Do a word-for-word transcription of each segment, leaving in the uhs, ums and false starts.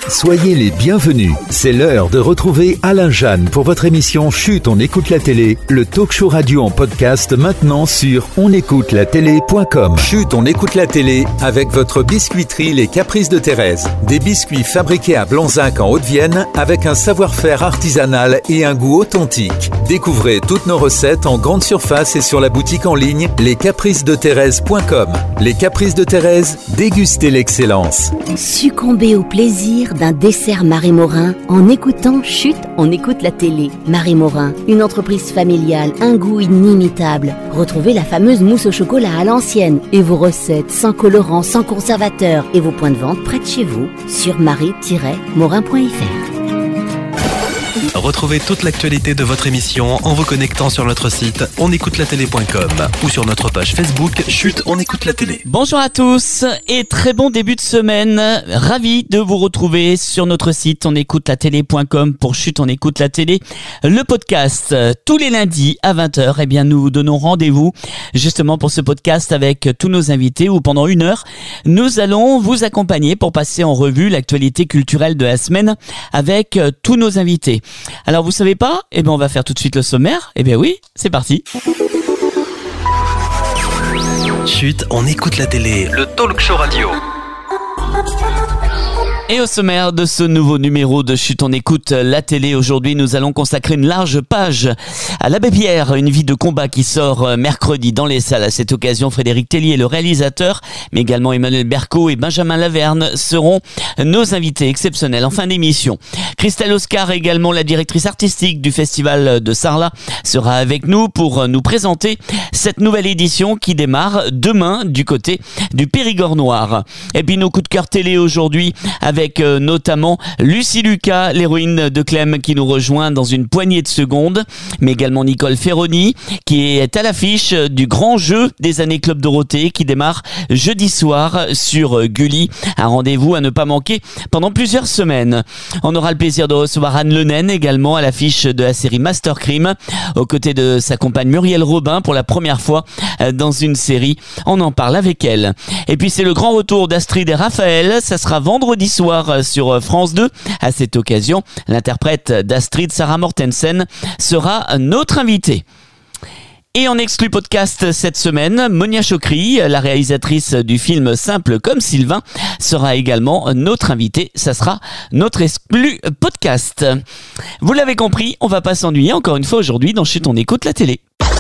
Soyez les bienvenus. C'est l'heure de retrouver Alain Jeanne pour votre émission Chut, on écoute la télé, le talk show radio en podcast maintenant sur on écoute la télé point com. Chut, on écoute la télé avec votre biscuiterie Les Caprices de Thérèse. Des biscuits fabriqués à Blanzac en Haute-Vienne avec un savoir-faire artisanal et un goût authentique. Découvrez toutes nos recettes en grande surface et sur la boutique en ligne les caprices de thérèse point com. Les Caprices de Thérèse, dégustez l'excellence. Succombez au plaisir d'un dessert Marie Morin en écoutant Chut, on écoute la télé. Marie Morin, une entreprise familiale, un goût inimitable. Retrouvez la fameuse mousse au chocolat à l'ancienne et vos recettes sans colorant, sans conservateur et vos points de vente près de chez vous sur marie tiret morin point f r. Retrouvez toute l'actualité de votre émission en vous connectant sur notre site on écoute la télé point com ou sur notre page Facebook Chut, on écoute la télé. Bonjour à tous et très bon début de semaine. Ravi de vous retrouver sur notre site on écoute la télé point com pour Chut, on écoute la télé. Le podcast tous les lundis à vingt heures. Eh bien, nous vous donnons rendez-vous justement pour ce podcast avec tous nos invités où pendant une heure, nous allons vous accompagner pour passer en revue l'actualité culturelle de la semaine avec tous nos invités. Alors vous savez pas? Eh bien on va faire tout de suite le sommaire. Eh bien oui, c'est parti. Chut, on écoute la télé, le talk show radio. Et au sommaire de ce nouveau numéro de Chut, on écoute la télé. Aujourd'hui, nous allons consacrer une large page à l'Abbé Pierre, une vie de combat qui sort mercredi dans les salles. À cette occasion, Frédéric Tellier, le réalisateur, mais également Emmanuel Berco et Benjamin Laverne seront nos invités exceptionnels en fin d'émission. Christelle Oscar, également la directrice artistique du Festival de Sarlat, sera avec nous pour nous présenter cette nouvelle édition qui démarre demain du côté du Périgord noir. Et puis nos coups de cœur télé aujourd'hui avec euh, notamment Lucie Lucas, l'héroïne de Clem qui nous rejoint dans une poignée de secondes, mais également Nicole Ferroni qui est à l'affiche du grand jeu des années Club Dorothée qui démarre jeudi soir sur euh, Gulli. Un rendez-vous à ne pas manquer pendant plusieurs semaines. On aura le plaisir de recevoir Anne Lenaine également à l'affiche de la série Master Crime aux côtés de sa compagne Muriel Robin pour la première fois euh, dans une série. On en parle avec elle. Et puis c'est le grand retour d'Astrid et Raphaël. Ça sera vendredi soir sur France deux. À cette occasion, l'interprète d'Astrid, Sarah Mortensen, sera notre invitée. Et en exclu podcast cette semaine, Monia Chokri, la réalisatrice du film Simple comme Sylvain, sera également notre invitée. Ça sera notre exclu podcast. Vous l'avez compris, on va pas s'ennuyer encore une fois aujourd'hui dans Chut, on écoute la télé.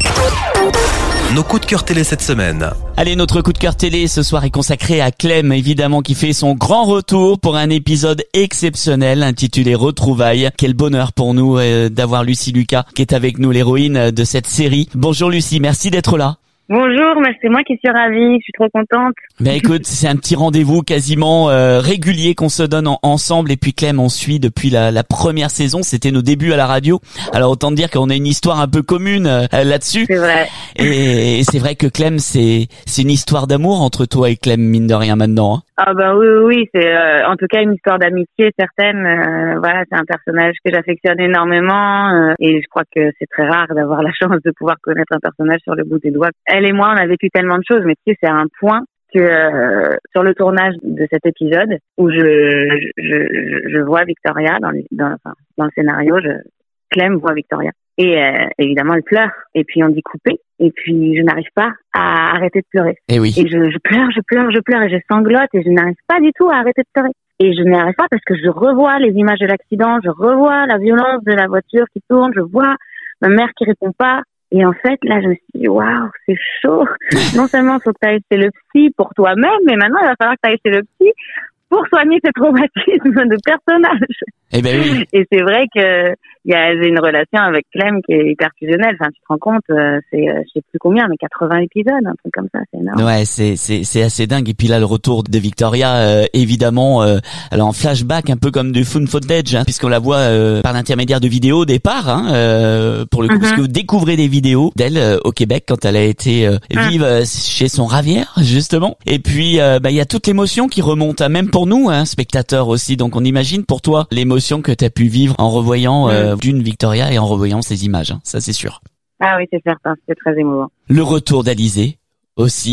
Nos coups de cœur télé cette semaine. Allez, notre coup de cœur télé ce soir est consacré à Clem, évidemment, qui fait son grand retour pour un épisode exceptionnel intitulé Retrouvailles. Quel bonheur pour nous euh, d'avoir Lucie Lucas qui est avec nous, l'héroïne de cette série. Bonjour Lucie, merci d'être là. Bonjour, mais c'est moi qui suis ravie, je suis trop contente. Ben écoute, c'est un petit rendez-vous quasiment euh, régulier qu'on se donne en, ensemble et puis Clem on suit depuis la, la première saison, c'était nos débuts à la radio. Alors autant dire qu'on a une histoire un peu commune euh, là-dessus. C'est vrai. Et, et c'est vrai que Clem c'est c'est une histoire d'amour entre toi et Clem mine de rien maintenant. Hein. Ah bah oui oui, oui c'est euh, en tout cas une histoire d'amitié certaine. Euh, voilà, c'est un personnage que j'affectionne énormément euh, et je crois que c'est très rare d'avoir la chance de pouvoir connaître un personnage sur le bout des doigts. Elle et moi, on a vécu tellement de choses, mais tu sais, c'est un point que euh, sur le tournage de cet épisode où je je je, je vois Victoria dans le, dans, enfin, dans le scénario, je Clem voit Victoria et euh, évidemment elle pleure et puis on dit couper et puis je n'arrive pas à arrêter de pleurer. Et oui. Et je, je pleure, je pleure, je pleure et je sanglote et je n'arrive pas du tout à arrêter de pleurer. Et je n'y arrive pas parce que je revois les images de l'accident, je revois la violence de la voiture qui tourne, je vois ma mère qui répond pas. Et en fait, là, je me suis dit, waouh, c'est chaud. Non seulement il faut que tu ailles chez le psy pour toi-même, mais maintenant, il va falloir que tu ailles chez le psy pour soigner ces traumatismes de personnage. Eh ben oui. Et c'est vrai que il y a une relation avec Clem qui est hyper fusionnelle. Enfin, tu te rends compte, euh, c'est, euh, je sais plus combien, mais quatre-vingts épisodes, un truc comme ça, c'est énorme. Ouais, c'est c'est c'est assez dingue. Et puis là, le retour de Victoria, euh, évidemment, euh, alors en flashback, un peu comme du found footage, hein, puisqu'on la voit euh, par l'intermédiaire de vidéos au départ, hein, euh, pour le coup, mm-hmm. parce que vous découvrez des vidéos d'elle euh, au Québec quand elle a été euh, mm. vive euh, chez son Ravière, justement. Et puis, euh, bah, il y a toute l'émotion qui remonte, hein, même pour nous, hein, spectateurs aussi. Donc, on imagine pour toi l'émotion que tu as pu vivre en revoyant euh, d'une Victoria et en revoyant ces images, hein, ça c'est sûr. Ah oui, c'est certain, c'était très émouvant. Le retour d'Alizée aussi,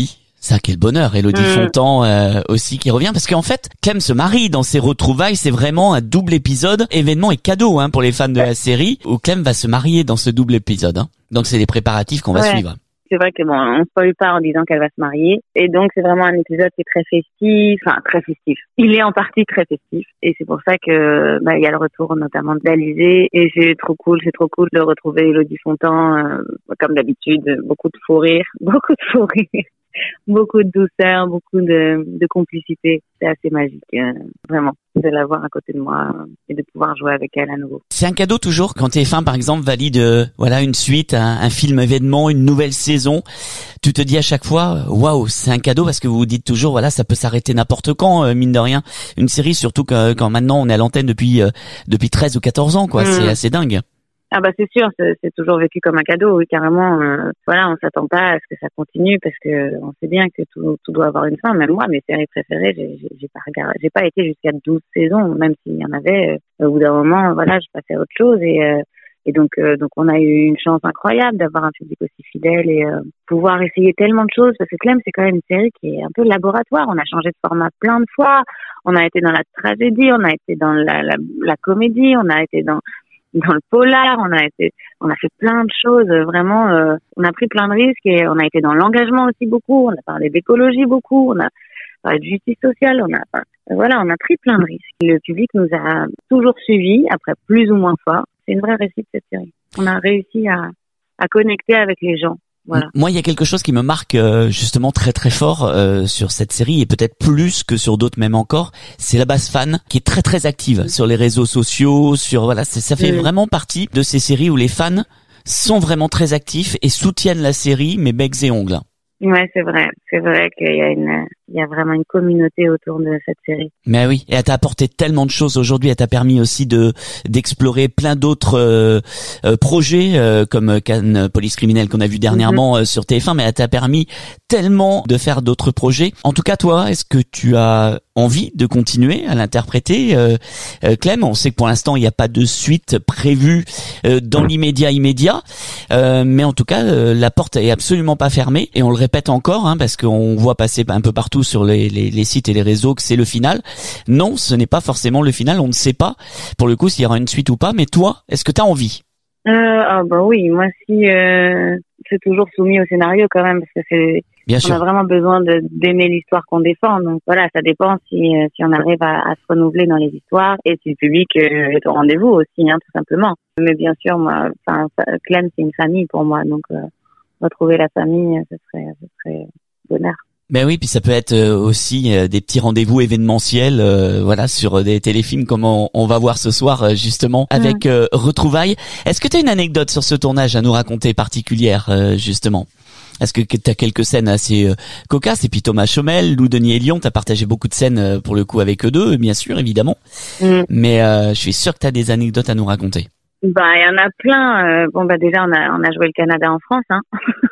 Ça, quel bonheur. Élodie mmh. Fontan euh, aussi qui revient. Parce qu'en fait, Clem se marie dans ses retrouvailles. C'est vraiment un double épisode, événement et cadeau hein, pour les fans de la série, où Clem va se marier dans ce double épisode. Hein. Donc, c'est les préparatifs qu'on va ouais. suivre. C'est vrai que bon, on spoil pas en disant qu'elle va se marier. Et donc, c'est vraiment un épisode qui est très festif. Enfin, très festif. Il est en partie très festif. Et c'est pour ça que, bah, il y a le retour notamment d'Alizé. Et c'est trop cool, c'est trop cool de retrouver Élodie Fontan, euh, comme d'habitude. Beaucoup de fou rire. Beaucoup de fou rire. Beaucoup de douceur, beaucoup de, de complicité. C'est assez magique, euh, vraiment, de l'avoir à côté de moi euh, et de pouvoir jouer avec elle à nouveau. C'est un cadeau toujours quand T F un, par exemple, valide euh, voilà une suite, un, un film événement, une nouvelle saison. Tu te dis à chaque fois, waouh, c'est un cadeau parce que vous vous dites toujours, voilà, ça peut s'arrêter n'importe quand, euh, mine de rien. Une série, surtout que, quand maintenant on est à l'antenne depuis euh, depuis treize ou quatorze ans, quoi. Mmh. C'est assez dingue. Ah bah c'est sûr, c'est, c'est toujours vécu comme un cadeau, oui, carrément. Euh, voilà, on s'attend pas à ce que ça continue parce que on sait bien que tout, tout doit avoir une fin. Même moi, mes séries préférées, j'ai, j'ai, j'ai pas regardé, j'ai pas été jusqu'à douze saisons, même s'il y en avait. Euh, au bout d'un moment, voilà, je passais à autre chose et euh, et donc euh, donc on a eu une chance incroyable d'avoir un public aussi fidèle et euh, pouvoir essayer tellement de choses parce que Clem, c'est quand même une série qui est un peu laboratoire. On a changé de format plein de fois. On a été dans la tragédie, on a été dans la la, la comédie, on a été dans dans le polar, on a été, on a fait plein de choses, vraiment, euh, on a pris plein de risques et on a été dans l'engagement aussi beaucoup, on a parlé d'écologie beaucoup, on a parlé de justice sociale, on a, enfin, voilà, on a pris plein de risques. Le public nous a toujours suivis, après plus ou moins fort. C'est une vraie réussite cette série. On a réussi à, à connecter avec les gens. Voilà. Moi, il y a quelque chose qui me marque euh, justement très très fort euh, sur cette série et peut-être plus que sur d'autres même encore, c'est la base fan qui est très très active mmh. sur les réseaux sociaux, sur voilà, c'est, ça fait mmh. vraiment partie de ces séries où les fans sont vraiment très actifs et soutiennent la série mais becs et ongles. Ouais, c'est vrai. C'est vrai qu'il y a une, il y a vraiment une communauté autour de cette série. Mais oui, et elle t'a apporté tellement de choses aujourd'hui. Elle t'a permis aussi de d'explorer plein d'autres euh, euh, projets euh, comme Cannes Police Criminelle qu'on a vu dernièrement mm-hmm. euh, sur T F un. Mais elle t'a permis tellement de faire d'autres projets. En tout cas, toi, est-ce que tu as envie de continuer à l'interpréter, euh, euh, Clem? On sait que pour l'instant, il n'y a pas de suite prévue euh, dans l'immédiat immédiat, euh, mais en tout cas, euh, la porte est absolument pas fermée. Et on le répète encore, hein, parce qu'on voit passer un peu partout sur les, les, les sites et les réseaux que c'est le final. Non, ce n'est pas forcément le final. On ne sait pas, pour le coup, s'il y aura une suite ou pas. Mais toi, est-ce que tu as envie? euh, Ah bah oui, moi si euh, c'est toujours soumis au scénario quand même, parce que c'est Bien on sûr. a vraiment besoin de, d'aimer l'histoire qu'on défend. Donc voilà, ça dépend si, euh, si on arrive à, à se renouveler dans les histoires et si le public euh, est au rendez-vous aussi, hein, tout simplement. Mais bien sûr, moi, enfin, Clem, c'est une famille pour moi. Donc euh, retrouver la famille, ce serait, ce serait bonheur. Ben oui, puis ça peut être aussi des petits rendez-vous événementiels, euh, voilà, sur des téléfilms comme on, on va voir ce soir justement avec mmh. euh, Retrouvailles. Est-ce que tu as une anecdote sur ce tournage à nous raconter particulière euh, justement? Est-ce que tu as quelques scènes assez euh, cocasses? Et puis Thomas Chomel, Lou Denis et Lyon, tu as partagé beaucoup de scènes euh, pour le coup avec eux deux, bien sûr, évidemment. Mmh. Mais euh, je suis sûr que tu as des anecdotes à nous raconter. Bah, il y en a plein. Euh, bon, bah déjà, on a, on a joué le Canada en France. Hein.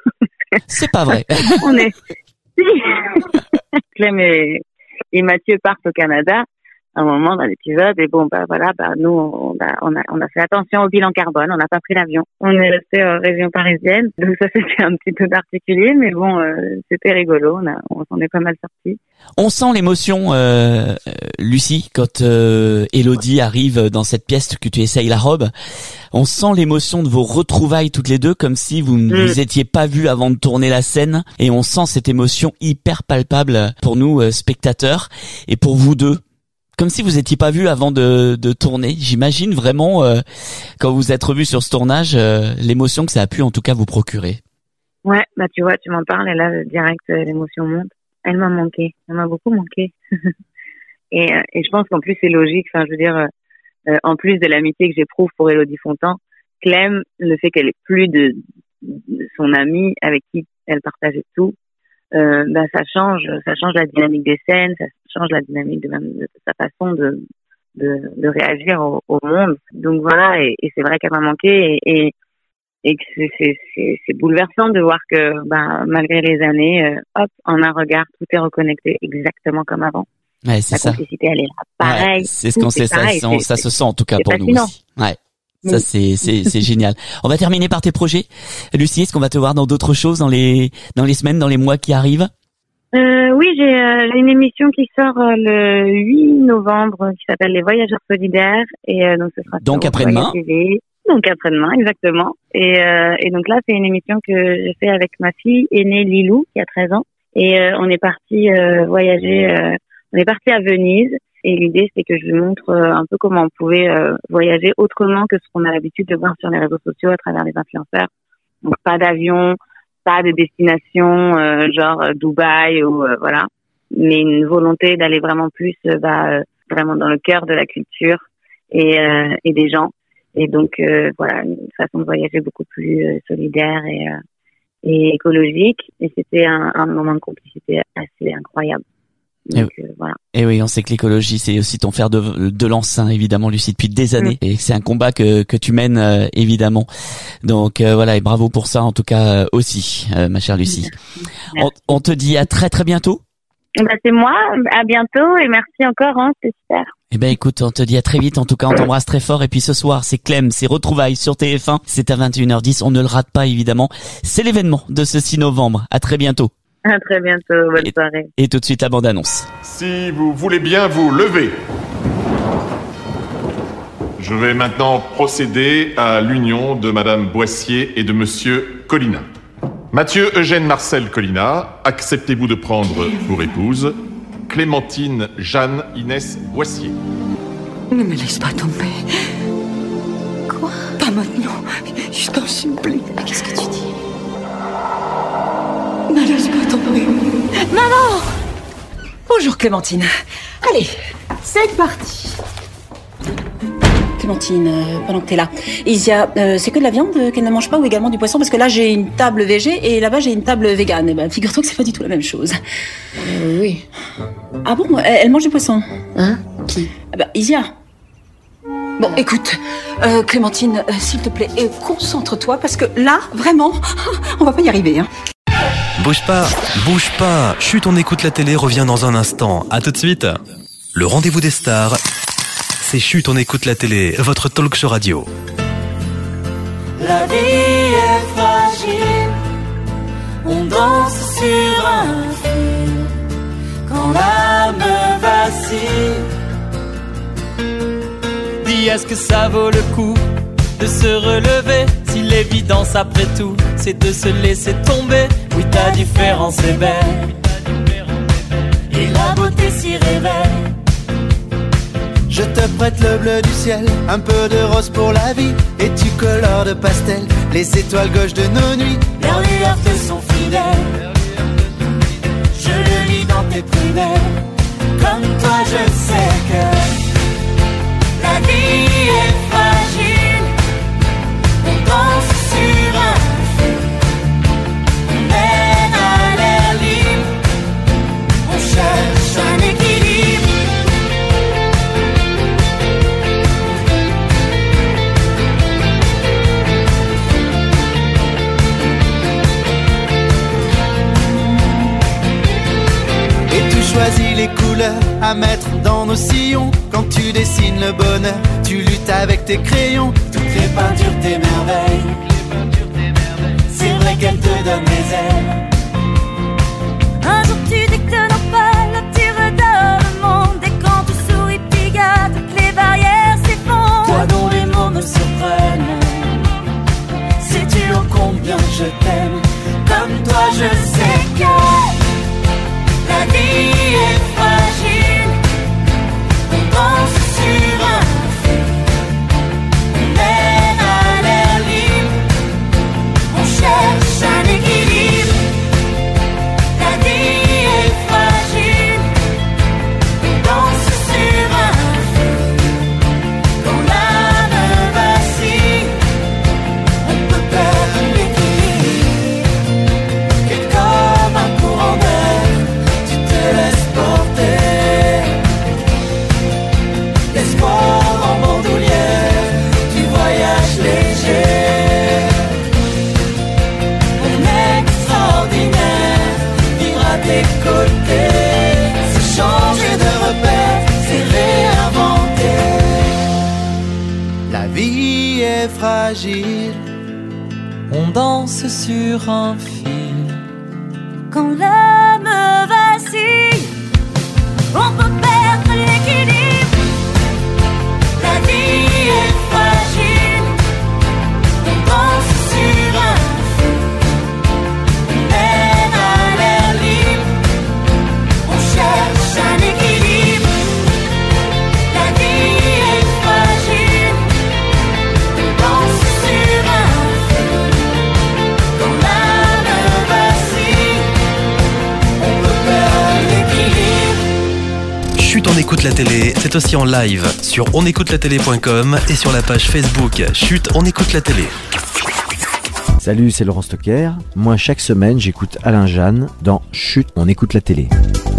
C'est pas vrai. on est... Clem et, et Mathieu partent au Canada à un moment dans l'épisode et bon bah voilà bah nous on a on a on a fait attention au bilan carbone, on n'a pas pris l'avion, on est resté en région parisienne, donc ça c'était un petit peu particulier mais bon euh, c'était rigolo, on a on s'en est pas mal sorti. On sent l'émotion euh, Lucie quand euh, Élodie arrive dans cette pièce que tu essayes la robe. On sent l'émotion de vos retrouvailles toutes les deux comme si vous ne mmh. vous étiez pas vues avant de tourner la scène et on sent cette émotion hyper palpable pour nous euh, spectateurs et pour vous deux. Comme si vous étiez pas vus avant de, de tourner. J'imagine vraiment, euh, quand vous êtes revus sur ce tournage, euh, l'émotion que ça a pu en tout cas vous procurer. Ouais, bah tu vois, tu m'en parles et là, direct, euh, l'émotion monte. Elle m'a manqué. Elle m'a beaucoup manqué. et, euh, et je pense qu'en plus, c'est logique. Enfin, je veux dire, euh, en plus de l'amitié que j'éprouve pour Élodie Fontan, Clem, le fait qu'elle ait plus de, de son amie avec qui elle partageait tout, Euh, bah ça change, ça change la dynamique des scènes, ça change la dynamique de, même de sa façon de de, de réagir au, au monde. Donc voilà, et, et c'est vrai qu'elle m'a manqué et, et, et que c'est, c'est, c'est, c'est bouleversant de voir que bah malgré les années, euh, hop, en un regard, tout est reconnecté exactement comme avant. Ouais, c'est la ça. complicité, elle est là, pareil. Ouais, c'est ce qu'on sait, ça, ça, ça se sent en tout cas pour fascinant. nous aussi. Ouais. Ça c'est c'est c'est génial. On va terminer par tes projets. Lucie, est-ce qu'on va te voir dans d'autres choses dans les dans les semaines, dans les mois qui arrivent? Euh, oui, j'ai, euh, j'ai une émission qui sort euh, le huit novembre qui s'appelle Les Voyageurs Solidaires et euh, donc ce sera Donc sur après-demain. Voyage T V. Donc après-demain, exactement. Et, euh, et donc là, c'est une émission que j'ai fait avec ma fille aînée Lilou qui a treize ans et euh, on est parti euh, voyager. Euh, on est parti à Venise et l'idée c'est que je lui montre euh, un peu comment on pouvait euh, voyager autrement que ce qu'on a l'habitude de voir sur les réseaux sociaux à travers les influenceurs. Donc pas d'avion, pas de destination euh, genre euh, Dubaï ou euh, voilà, mais une volonté d'aller vraiment plus euh, bah, euh, vraiment dans le cœur de la culture et, euh, et des gens. Et donc euh, voilà, une façon de voyager beaucoup plus euh, solidaire et, euh, et écologique. Et c'était un, un moment de complicité assez incroyable. Donc, euh, voilà. Et oui, on sait que l'écologie, c'est aussi ton fer de, de lance, hein, évidemment, Lucie, depuis des années. Mmh. Et c'est un combat que, que tu mènes, euh, évidemment. Donc euh, voilà, et bravo pour ça, en tout cas, euh, aussi, euh, ma chère Lucie. On, on te dit à très très bientôt. Bah, c'est moi, à bientôt, et merci encore, hein, c'est super. Eh ben écoute, on te dit à très vite, en tout cas on t'embrasse très fort, et puis ce soir c'est Clem, c'est Retrouvailles sur T F un, c'est à vingt et une heures dix, on ne le rate pas évidemment, c'est l'événement de ce six novembre, à très bientôt. À très bientôt, bonne et, soirée. Et tout de suite la bande-annonce. Si vous voulez bien vous lever. Je vais maintenant procéder à l'union de Madame Boissier et de Monsieur Colina. Mathieu Eugène Marcel Colina, acceptez-vous de prendre pour épouse Clémentine Jeanne Inès Boissier? Ne me laisse pas tomber. Quoi? Pas maintenant. Je t'en supplie. Mais qu'est-ce que tu dis? Ne laisse pas tomber. Maman! Bonjour Clémentine. Allez, c'est parti. Clémentine, euh, pendant que t'es là, Isia, euh, c'est que de la viande euh, qu'elle ne mange pas ou également du poisson? Parce que là j'ai une table végé et là-bas j'ai une table végane. Et ben figure-toi que c'est pas du tout la même chose. Euh, oui. Ah bon? Elle, elle mange du poisson? Hein? Qui? Ah bah Isia. Bon, écoute, euh, Clémentine, euh, s'il te plaît, euh, concentre-toi parce que là, vraiment, on va pas y arriver, hein. Bouge pas, bouge pas. Chut, on écoute la télé, revient dans un instant. À tout de suite. Le rendez-vous des stars, c'est Chut, on écoute la télé, votre talk show radio. La vie est fragile, on danse sur un fil, quand l'âme vacille. Dis, est-ce que ça vaut le coup de se relever? Si l'évidence après tout, c'est de se laisser tomber. Oui, ta différence est belle, et la beauté s'y révèle. Je te prête le bleu du ciel, un peu de rose pour la vie, et tu colores de pastel les étoiles gauches de nos nuits. Leurs lueurs te sont fidèles, je le lis dans tes prunelles. Comme toi je sais que la vie est fragile, on danse sur un fil, on mène à l'air libre, on cherche un équilibre. Choisis les couleurs à mettre dans nos sillons. Quand tu dessines le bonheur, tu luttes avec tes crayons. Toutes les peintures t'émerveillent, c'est vrai qu'elles te donnent des ailes. Un jour tu dictes nos pas, tu redors le monde. Et quand tu souris, piga, toutes les barrières s'effondrent. Toi dont les mots me surprennent, sais-tu ô combien je t'aime? Comme toi je sais que la vie est fragile, on danse sur un fil, on mène à l'air libre, on cherche un équilibre. La vie est fragile, on danse sur un fil, quand l'âme vacille, on peut perdre l'équilibre. Et comme un courant d'air, laisse porter, l'espoir en bandoulière, tu voyages léger. On est extraordinaire, vivre à tes côtés, c'est changer de repère, c'est réinventer. La vie est fragile, on danse sur un fil, quand l'âme va écoute la télé, c'est aussi en live sur on écoute la télé point com et sur la page Facebook Chut, on écoute la télé. Salut, c'est Laurent Stocker. Moi, chaque semaine, j'écoute Alain Jeanne dans Chut, on écoute la télé.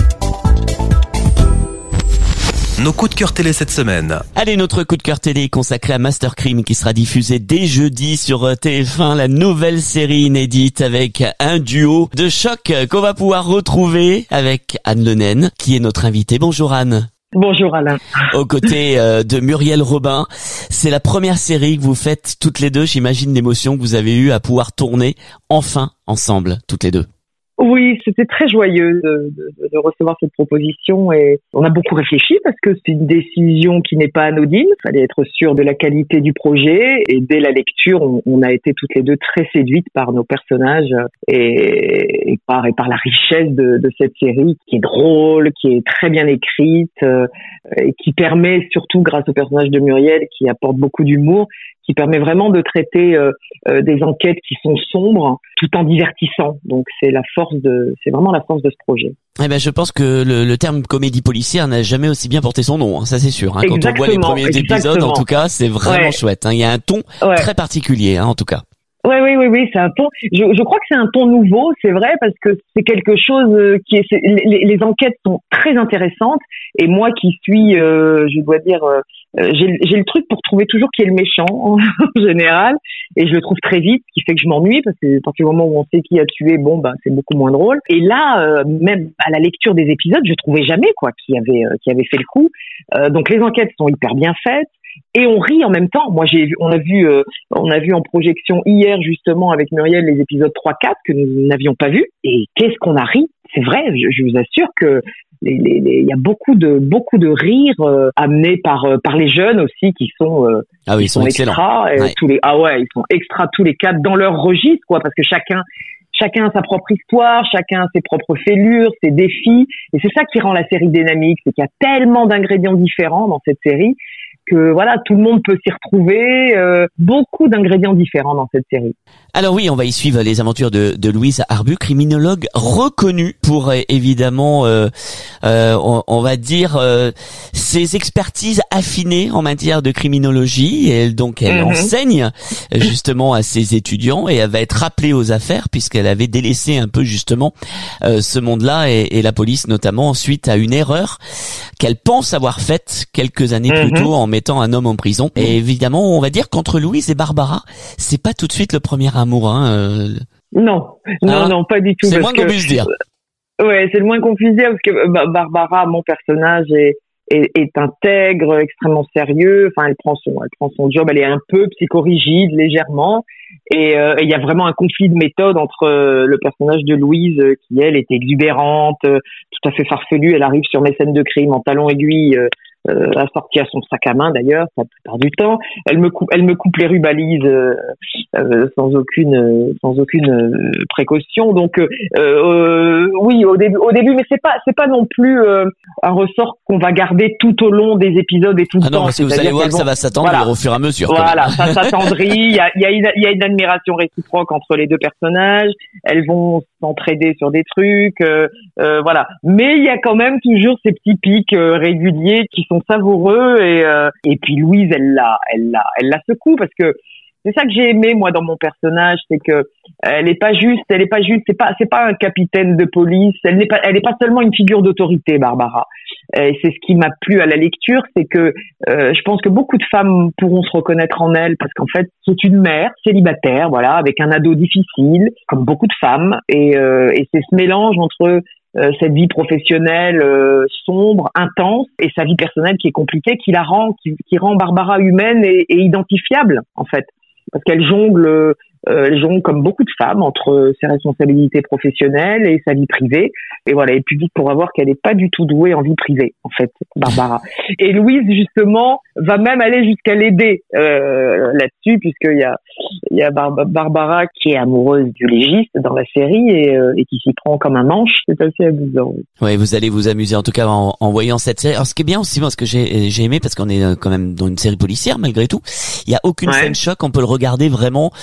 Nos coups de cœur télé cette semaine. Allez, notre coup de cœur télé consacré à Master Crime qui sera diffusé dès jeudi sur T F un, la nouvelle série inédite avec un duo de choc qu'on va pouvoir retrouver avec Anne Le Naine qui est notre invitée. Bonjour Anne. Bonjour Alain. Aux côtés euh, de Muriel Robin. C'est la première série que vous faites toutes les deux. J'imagine l'émotion que vous avez eue à pouvoir tourner enfin ensemble, toutes les deux. Oui, c'était très joyeux de, de, de recevoir cette proposition et on a beaucoup réfléchi parce que c'est une décision qui n'est pas anodine. Il fallait être sûr de la qualité du projet et dès la lecture, on, on a été toutes les deux très séduites par nos personnages et, et, par, et par la richesse de, de cette série qui est drôle, qui est très bien écrite euh, et qui permet surtout grâce au personnage de Muriel qui apporte beaucoup d'humour, qui permet vraiment de traiter euh, euh, des enquêtes qui sont sombres tout en divertissant. Donc c'est la force de, c'est vraiment la force de ce projet. Eh ben, je pense que le, le terme comédie policière n'a jamais aussi bien porté son nom, hein, ça c'est sûr. Hein. Quand on voit les premiers exactement. épisodes, en tout cas, c'est vraiment ouais. chouette. Hein. Il y a un ton ouais. très particulier, hein, en tout cas. Oui, oui, oui, oui, c'est un ton. Je, je crois que c'est un ton nouveau, c'est vrai, parce que c'est quelque chose qui est. C'est, les, les enquêtes sont très intéressantes, et moi qui suis, euh, je dois dire, euh, j'ai, j'ai le truc pour trouver toujours qui est le méchant en général, et je le trouve très vite, ce qui fait que je m'ennuie parce que à partir du moment où on sait qui a tué, bon, bah, c'est beaucoup moins drôle. Et là, euh, même à la lecture des épisodes, je trouvais jamais quoi qui avait euh, qui avait fait le coup. Euh, donc les enquêtes sont hyper bien faites. Et on rit en même temps. Moi, j'ai vu, on a vu, euh, on a vu en projection hier justement avec Muriel les épisodes trois quatre que nous n'avions pas vus. Et qu'est-ce qu'on a ri. C'est vrai, je, je vous assure que les, les, les, il y a beaucoup de beaucoup de rires euh, amenés par euh, par les jeunes aussi qui sont euh, ah oui, ils sont, sont extra. excellents. Ouais. Tous les ah ouais, ils sont extra tous les quatre dans leur registre quoi, parce que chacun Chacun a sa propre histoire, chacun a ses propres fêlures, ses défis. Et c'est ça qui rend la série dynamique, c'est qu'il y a tellement d'ingrédients différents dans cette série que voilà, tout le monde peut s'y retrouver, euh, beaucoup d'ingrédients différents dans cette série. Alors oui, on va y suivre les aventures de, de Louise Arbu, criminologue reconnue pour euh, évidemment, euh, euh, on, on va dire, euh, ses expertises affinées en matière de criminologie. Et elle, donc, elle mm-hmm. enseigne justement à ses étudiants et elle va être rappelée aux affaires puisqu'elle avait délaissé un peu justement euh, ce monde-là et, et la police notamment suite à une erreur qu'elle pense avoir faite quelques années mm-hmm. plus tôt en mettant un homme en prison. Et évidemment, on va dire qu'entre Louise et Barbara, c'est pas tout de suite le premier amour. Hein, euh... Non, non, ah, non, pas du tout. C'est le moins qu'on puisse dire. Ouais, c'est le moins qu'on puisse dire parce que bah, Barbara, mon personnage, est, est, est intègre, extrêmement sérieux. Enfin, elle prend son, elle prend son job. Elle est un peu psychorigide, légèrement. Et il euh, y a vraiment un conflit de méthode entre euh, le personnage de Louise, euh, qui elle est exubérante, euh, tout à fait farfelue. Elle arrive sur mes scènes de crime en talons aiguilles. Euh, Euh, assortie à son sac à main d'ailleurs, la plupart du temps. Elle me coupe, elle me coupe les rubalises euh, euh, sans aucune, euh, sans aucune euh, précaution. Donc euh, euh, oui, au début, au début, mais c'est pas, c'est pas non plus euh, un ressort qu'on va garder tout au long des épisodes et tout le ah non, temps. Parce que vous allez voir que vont... ça va s'attendrir voilà. au fur et à mesure. Voilà, ça s'attendrit. Il y a, il y a une, il y a une admiration réciproque entre les deux personnages. Elles vont s'entraider sur des trucs, euh, euh, voilà. Mais il y a quand même toujours ces petits pics euh, réguliers qui sont savoureux et euh, et puis Louise elle la elle la elle la secoue parce que c'est ça que j'ai aimé moi dans mon personnage, c'est que elle est pas juste elle est pas juste c'est pas c'est pas un capitaine de police, elle n'est pas elle est pas seulement une figure d'autorité, Barbara. Et c'est ce qui m'a plu à la lecture, c'est que euh, je pense que beaucoup de femmes pourront se reconnaître en elle parce qu'en fait c'est une mère célibataire, voilà, avec un ado difficile comme beaucoup de femmes et euh, et c'est ce mélange entre Euh, cette vie professionnelle euh, sombre, intense, et sa vie personnelle qui est compliquée, qui la rend, qui, qui rend Barbara humaine et, et identifiable en fait, parce qu'elle jongle, euh, elle jongle comme beaucoup de femmes entre ses responsabilités professionnelles et sa vie privée, et voilà, et puis vite pour voir qu'elle n'est pas du tout douée en vie privée en fait, Barbara. Et Louise justement va même aller jusqu'à l'aider euh, là-dessus, puisqu'il y a il y a Bar- Barbara qui est amoureuse du légiste dans la série et, euh, et qui s'y prend comme un manche. C'est assez amusant. Oui, ouais, vous allez vous amuser en tout cas en, en voyant cette série. Alors ce qui est bien aussi, moi, ce que j'ai, j'ai aimé, parce qu'on est quand même dans une série policière malgré tout, il y a aucune ouais. scène choc, on peut le regarder vraiment quasiment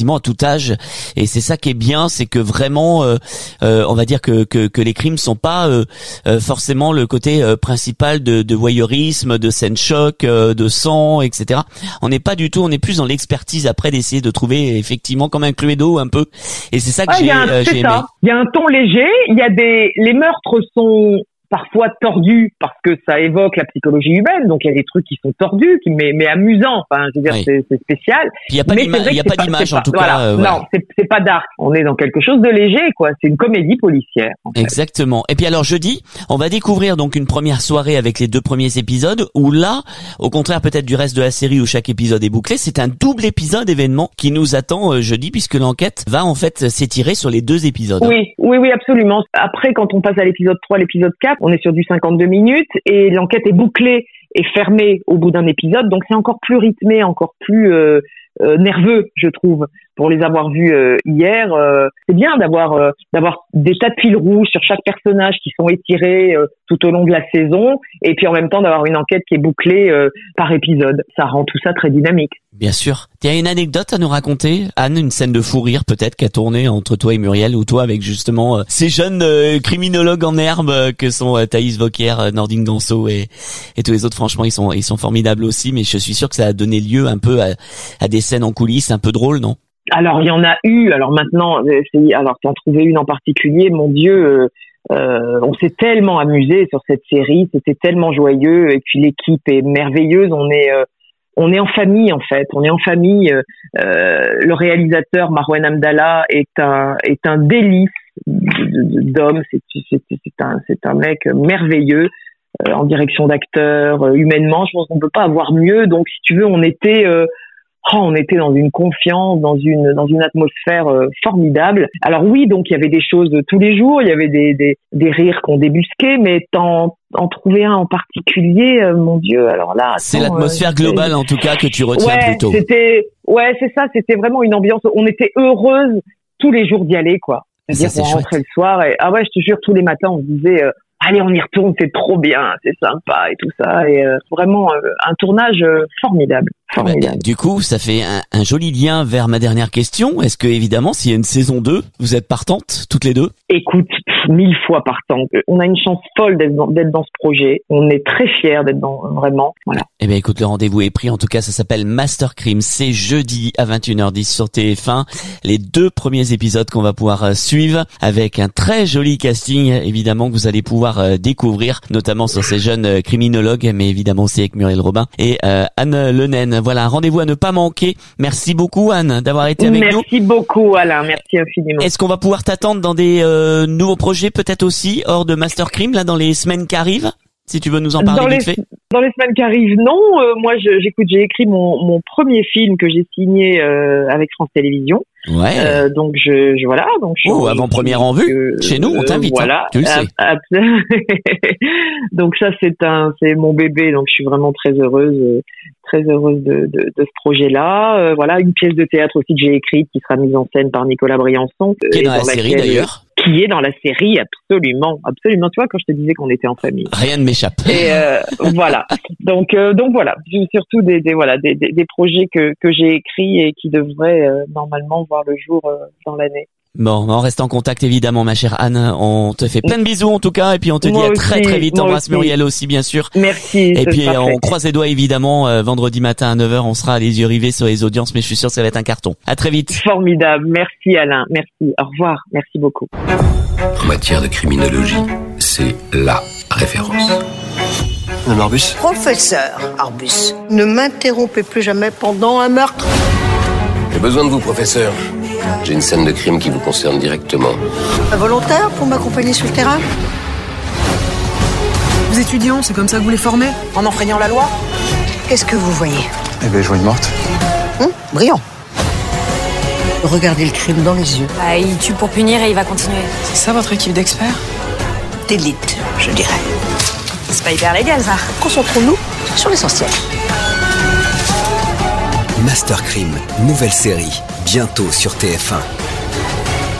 quasiment à tout âge. Et c'est ça qui est bien, c'est que vraiment, euh, euh, on va dire que, que que les crimes sont pas euh, euh, forcément le côté euh, principal de, de voyeurisme, de scène choc, euh, de sang, et cetera. On n'est pas du tout, on est plus dans l'expertise après d'essayer de trouver effectivement comme un Cluedo un peu. Et c'est ça que ouais, j'ai, un, euh, j'ai aimé. Il y a un ton léger, il y a des, les meurtres sont parfois tordus parce que ça évoque la psychologie humaine, donc il y a des trucs qui sont tordus, qui mais, mais amusants. Enfin, je veux dire, oui. c'est, c'est spécial. Il y a pas d'image, il y a pas d'image en tout voilà, cas. Euh, non, voilà. c'est, c'est pas dark. On est dans quelque chose de léger, quoi. C'est une comédie policière. En fait. Exactement. Et puis alors jeudi, on va découvrir donc une première soirée avec les deux premiers épisodes où là, au contraire peut-être du reste de la série où chaque épisode est bouclé, c'est un double épisode événement qui nous attend euh, jeudi puisque l'enquête va en fait s'étirer sur les deux épisodes. Oui, oui, oui, absolument. Après, quand on passe à l'épisode trois, l'épisode quatre, on est sur du cinquante-deux minutes et l'enquête est bouclée et fermée au bout d'un épisode, donc c'est encore plus rythmé, encore plus euh, euh, nerveux, je trouve, pour les avoir vus euh, hier. Euh, c'est bien d'avoir euh, d'avoir des tas de fils rouges sur chaque personnage qui sont étirés euh, tout au long de la saison, et puis en même temps d'avoir une enquête qui est bouclée euh, par épisode. Ça rend tout ça très dynamique. Bien sûr. Tu as une anecdote à nous raconter, Anne, une scène de fou rire peut-être qui a tourné entre toi et Muriel, ou toi avec justement euh, ces jeunes euh, criminologues en herbe euh, que sont euh, Thaïs Vauquier, euh, Nordine Ganso et, et tous les autres. Franchement, ils sont ils sont formidables aussi, mais je suis sûr que ça a donné lieu un peu à, à des scènes en coulisses un peu drôles, non? Alors il y en a eu. Alors maintenant, c'est, alors t'en trouvais une en particulier. Mon Dieu, euh, euh, on s'est tellement amusé sur cette série. C'était tellement joyeux. Et puis l'équipe est merveilleuse. On est euh, on est en famille en fait. On est en famille. Euh, le réalisateur Marouane Amdallah est un est un délice d'homme. C'est c'est c'est un c'est un mec merveilleux euh, en direction d'acteur, euh, humainement. Je pense qu'on peut pas avoir mieux. Donc si tu veux, on était euh, Oh, on était dans une confiance, dans une dans une atmosphère euh, formidable. Alors oui, donc il y avait des choses de tous les jours, il y avait des des, des rires qu'on débusquait, mais t'en en trouver un en particulier, euh, mon Dieu. Alors là, attends, c'est l'atmosphère euh, globale c'est... en tout cas que tu retiens ouais, plutôt. C'était ouais, c'est ça. C'était vraiment une ambiance. On était heureuse tous les jours d'y aller, quoi. C'est-à-dire ça, c'est qu'on rentrait le soir et ah ouais, je te jure, tous les matins on se disait. Euh, Allez, on y retourne, c'est trop bien, c'est sympa et tout ça. Et euh, vraiment euh, un tournage euh, formidable. formidable. Bah, du coup, ça fait un, un joli lien vers ma dernière question. Est-ce que, évidemment, s'il y a une saison deux, vous êtes partantes, toutes les deux? Écoute, pff, mille fois partante. On a une chance folle d'être dans, d'être dans ce projet. On est très fiers d'être dans, vraiment. Voilà. Eh bien, écoute, le rendez-vous est pris. En tout cas, ça s'appelle Master Crime. C'est jeudi à vingt et une heures dix sur T F un. Les deux premiers épisodes qu'on va pouvoir suivre avec un très joli casting, évidemment, que vous allez pouvoir découvrir, notamment sur ces jeunes criminologues, mais évidemment aussi avec Muriel Robin et euh, Anne Lenaine. Voilà, un rendez-vous à ne pas manquer. Merci beaucoup, Anne, d'avoir été avec merci nous. Merci beaucoup, Alain. Merci infiniment. Est-ce qu'on va pouvoir t'attendre dans des euh, nouveaux projets, peut-être aussi, hors de Master Crime, là, dans les semaines qui arrivent? Si tu veux nous en parler dans vite les, fait. Dans les semaines qui arrivent, non. Euh, moi, je, j'écoute, j'ai écrit mon, mon premier film que j'ai signé euh, avec France Télévisions. Ouais. Euh, donc je, je voilà. Donc je, oh, avant-première en vue. Euh, Chez nous, on t'invite. Voilà. Hein, tu le sais. À, à, donc ça, c'est un, c'est mon bébé. Donc je suis vraiment très heureuse, très heureuse de, de, de ce projet-là. Euh, voilà, une pièce de théâtre aussi que j'ai écrite qui sera mise en scène par Nicolas Briançon. Qui est dans, dans la série d'ailleurs. Qui est dans la série, absolument, absolument. Tu vois, quand je te disais qu'on était en famille. Rien ne m'échappe. Et euh, voilà. Donc, euh, donc voilà. Surtout des, des voilà, des, des, des projets que que j'ai écrits et qui devraient euh, normalement voir le jour euh, dans l'année. Bon, on reste en contact évidemment, ma chère Anne. On te fait plein de bisous en tout cas, et puis on te moi dit à aussi, très très vite. On embrasse aussi. Muriel aussi, bien sûr. Merci. Et puis parfait. On croise les doigts évidemment. Euh, vendredi matin à neuf heures, on sera les yeux rivés sur les audiences, mais je suis sûr que ça va être un carton. À très vite. Formidable. Merci Alain. Merci. Au revoir. Merci beaucoup. En matière de criminologie, c'est la référence. Madame Arbus. Professeur Arbus, ne m'interrompez plus jamais pendant un meurtre. J'ai besoin de vous, professeur. J'ai une scène de crime qui vous concerne directement. Un volontaire pour m'accompagner sur le terrain? Vous étudiants, c'est comme ça que vous les formez? En enfreignant la loi? Qu'est-ce que vous voyez? Eh ben, je vois une morte. Hum, brillant. Regardez le crime dans les yeux. Ah, il tue pour punir et il va continuer. C'est ça votre équipe d'experts? D'élite, je dirais. C'est pas hyper légal, ça. Concentrons-nous sur l'essentiel. Master Crime, nouvelle série, bientôt sur T F un.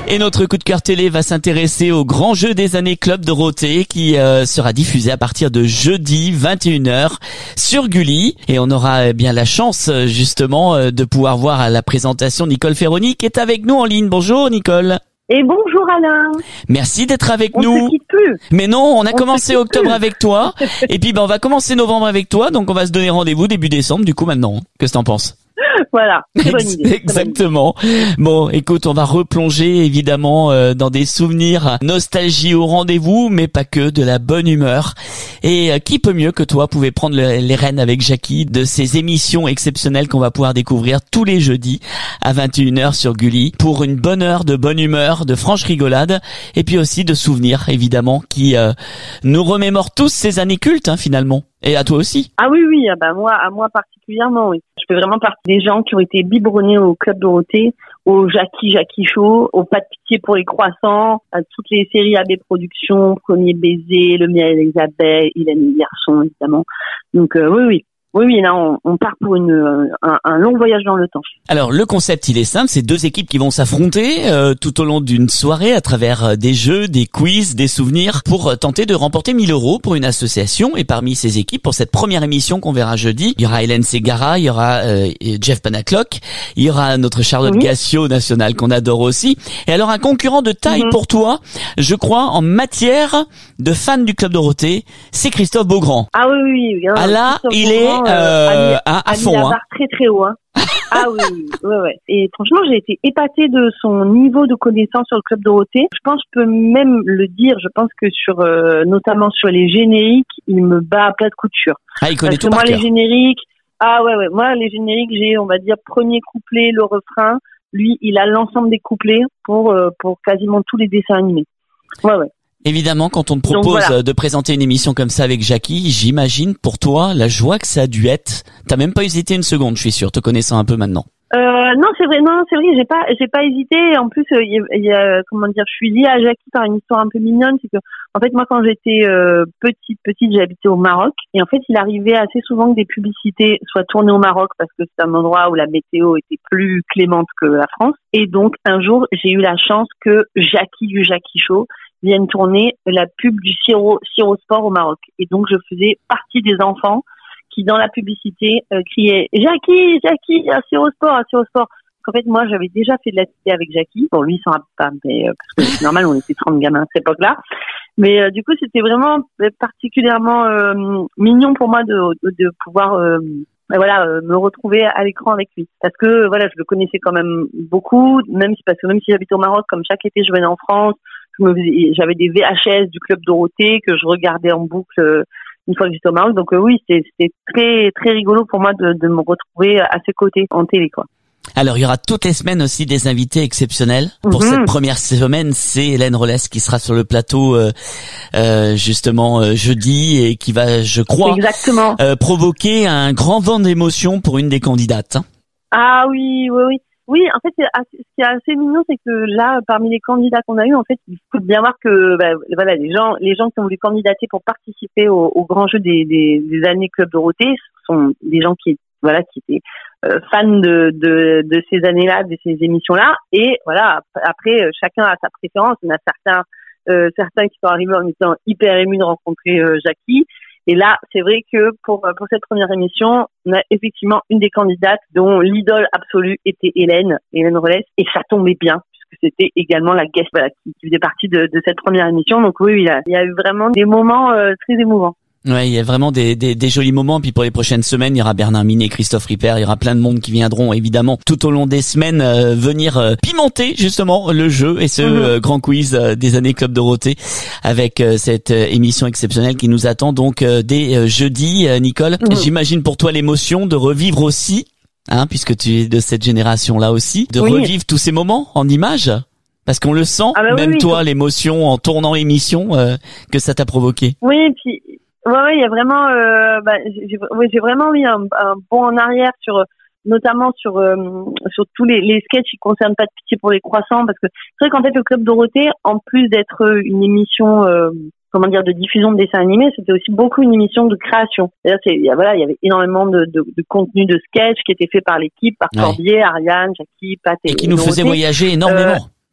Et notre coup de cœur télé va s'intéresser au grand jeu des années Club Dorothée qui euh, sera diffusé à partir de jeudi vingt et une heures sur Gulli. Et on aura eh bien la chance justement euh, de pouvoir voir la présentation Nicole Ferroni qui est avec nous en ligne. Bonjour Nicole. Et bonjour Alain. Merci d'être avec on nous. On se quitte plus. Mais non, on a on commencé octobre plus. avec toi. Et puis ben on va commencer novembre avec toi. Donc on va se donner rendez-vous début décembre du coup maintenant. Qu'est-ce que t'en penses? Voilà, très bonne idée. Exactement. Bon, écoute, on va replonger évidemment euh, dans des souvenirs, nostalgie au rendez-vous, mais pas que, de la bonne humeur. Et euh, qui peut mieux que toi pouvait prendre le, les rênes avec Jackie de ces émissions exceptionnelles qu'on va pouvoir découvrir tous les jeudis à vingt et une heures sur Gulli pour une bonne heure de bonne humeur, de franche rigolade et puis aussi de souvenirs évidemment qui euh, nous remémorent tous ces années cultes hein, finalement. Et à toi aussi. Ah oui, oui, ah bah moi, à moi particulièrement, oui. Je fais vraiment partie des gens qui ont été biberonnés au Club Dorothée, au Jackie Jackie Show, au Pas de pitié pour les croissants, à toutes les séries A B Productions, Premier baiser, Le miel et les abeilles, Hélène et les garçons, évidemment. Donc euh, oui, oui. Oui, oui, là, on, on part pour une, un, un long voyage dans le temps. Alors, le concept, il est simple. C'est deux équipes qui vont s'affronter euh, tout au long d'une soirée à travers euh, des jeux, des quiz, des souvenirs pour euh, tenter de remporter mille euros pour une association. Et parmi ces équipes, pour cette première émission qu'on verra jeudi, il y aura Hélène Ségara, il y aura euh, Jeff Panaclock, il y aura notre Charlotte oui. Gassio nationale qu'on adore aussi. Et alors, un concurrent de taille mm-hmm. pour toi, je crois, en matière de fan du Club Dorothée, c'est Christophe Beaugrand. Ah oui, oui, oui. Ah là, Christophe il Beaugrand, est... Euh, à, à, à fond, hein. très très haut. Hein. Ah oui, oui, ouais, ouais. Et franchement, j'ai été épatée de son niveau de connaissance sur le Club Dorothée. Je pense, je peux même le dire. Je pense que sur, euh, notamment sur les génériques, il me bat à plat de couture. Ah, il connaît Parce tout que par moi, cœur. les génériques, ah ouais, ouais. Moi, les génériques, j'ai, on va dire, premier couplet, le refrain. Lui, il a l'ensemble des couplets pour euh, pour quasiment tous les dessins animés. Ouais, ouais. Évidemment, quand on te propose Donc, voilà. de présenter une émission comme ça avec Jackie, j'imagine pour toi la joie que ça a dû être. T'as même pas hésité une seconde, je suis sûr, te connaissant un peu maintenant. Euh, non, c'est vrai, non, c'est vrai, j'ai pas, j'ai pas hésité. En plus, il y, y a, comment dire, je suis liée à Jackie par une histoire un peu mignonne, c'est que, en fait, moi, quand j'étais euh, petite, petite, j'habitais au Maroc, et en fait, il arrivait assez souvent que des publicités soient tournées au Maroc parce que c'est un endroit où la météo était plus clémente que la France. Et donc, un jour, j'ai eu la chance que Jackie du Jackie Show viennent tourner la pub du sirop, sirop sport au Maroc. Et donc, je faisais partie des enfants qui, dans la publicité, euh, criaient « Jackie, Jackie, un sirop sport, un sirop sport ». En fait, moi, j'avais déjà fait de la télé avec Jackie. Bon, lui, il s'en rappelle pas, mais, euh, parce que c'est normal, on était trente gamins à cette époque-là. Mais euh, du coup, c'était vraiment particulièrement euh, mignon pour moi de, de, de pouvoir... Euh, voilà, euh, me retrouver à l'écran avec lui. Parce que, voilà, je le connaissais quand même beaucoup, même si, parce que même si j'habite au Maroc, comme chaque été, je venais en France, je me faisais, j'avais des V H S du Club Dorothée que je regardais en boucle euh, une fois que j'étais au Maroc. Donc, euh, oui, c'était, c'était très, très rigolo pour moi de, de me retrouver à ses côtés en télé, quoi. Alors, il y aura toutes les semaines aussi des invités exceptionnels. Pour mm-hmm. cette première semaine, c'est Hélène Rollès qui sera sur le plateau euh, euh, justement euh, jeudi et qui va, je crois, Exactement. Euh, provoquer un grand vent d'émotion pour une des candidates. Ah oui, oui, oui. Oui, en fait, ce qui est assez mignon, c'est que là, parmi les candidats qu'on a eu, en fait, il faut bien voir que, bah, voilà, les gens, les gens qui ont voulu candidater pour participer au, au grand jeu des, des, des années Club Dorothée sont des gens qui, voilà, qui étaient euh, fans de, de, de ces années-là, de ces émissions-là. Et voilà, après, chacun a sa préférence. Il y en a certains, euh, certains qui sont arrivés en étant hyper émus de rencontrer euh, Jackie. Et là, c'est vrai que pour pour cette première émission, on a effectivement une des candidates dont l'idole absolue était Hélène, Hélène Rollès, et ça tombait bien puisque c'était également la guest, voilà, qui, qui faisait partie de, de cette première émission. Donc oui, il y a, il y a eu vraiment des moments euh, très émouvants. Ouais, il y a vraiment des, des, des jolis moments. Puis pour les prochaines semaines, il y aura Bernard Minet, Christophe Ripper, il y aura plein de monde qui viendront évidemment tout au long des semaines euh, venir euh, pimenter justement le jeu et ce mmh. euh, grand quiz euh, des années Club Dorothée avec euh, cette euh, émission exceptionnelle qui nous attend donc euh, dès euh, jeudi. Euh, Nicole, mmh. j'imagine pour toi l'émotion de revivre aussi, hein, puisque tu es de cette génération-là aussi, de oui. revivre tous ces moments en images. Parce qu'on le sent, ah bah même oui, toi, oui. l'émotion en tournant émission euh, que ça t'a provoqué. Oui, et puis ouais, ouais, il y a vraiment, euh, bah, j'ai, ouais, j'ai vraiment mis un, un bond en arrière sur, notamment sur, euh, sur tous les, les sketchs qui concernent Pas de pitié pour les croissants, parce que c'est vrai qu'en fait le Club Dorothée, en plus d'être une émission, euh, comment dire, de diffusion de dessins animés, c'était aussi beaucoup une émission de création. C'est-à-dire, c'est, y a, voilà, il y avait énormément de, de, de contenu de sketchs qui étaient faits par l'équipe, par ouais. Corbier, Ariane, Jackie, Pat et, et qui nous faisait voyager énormément. Euh,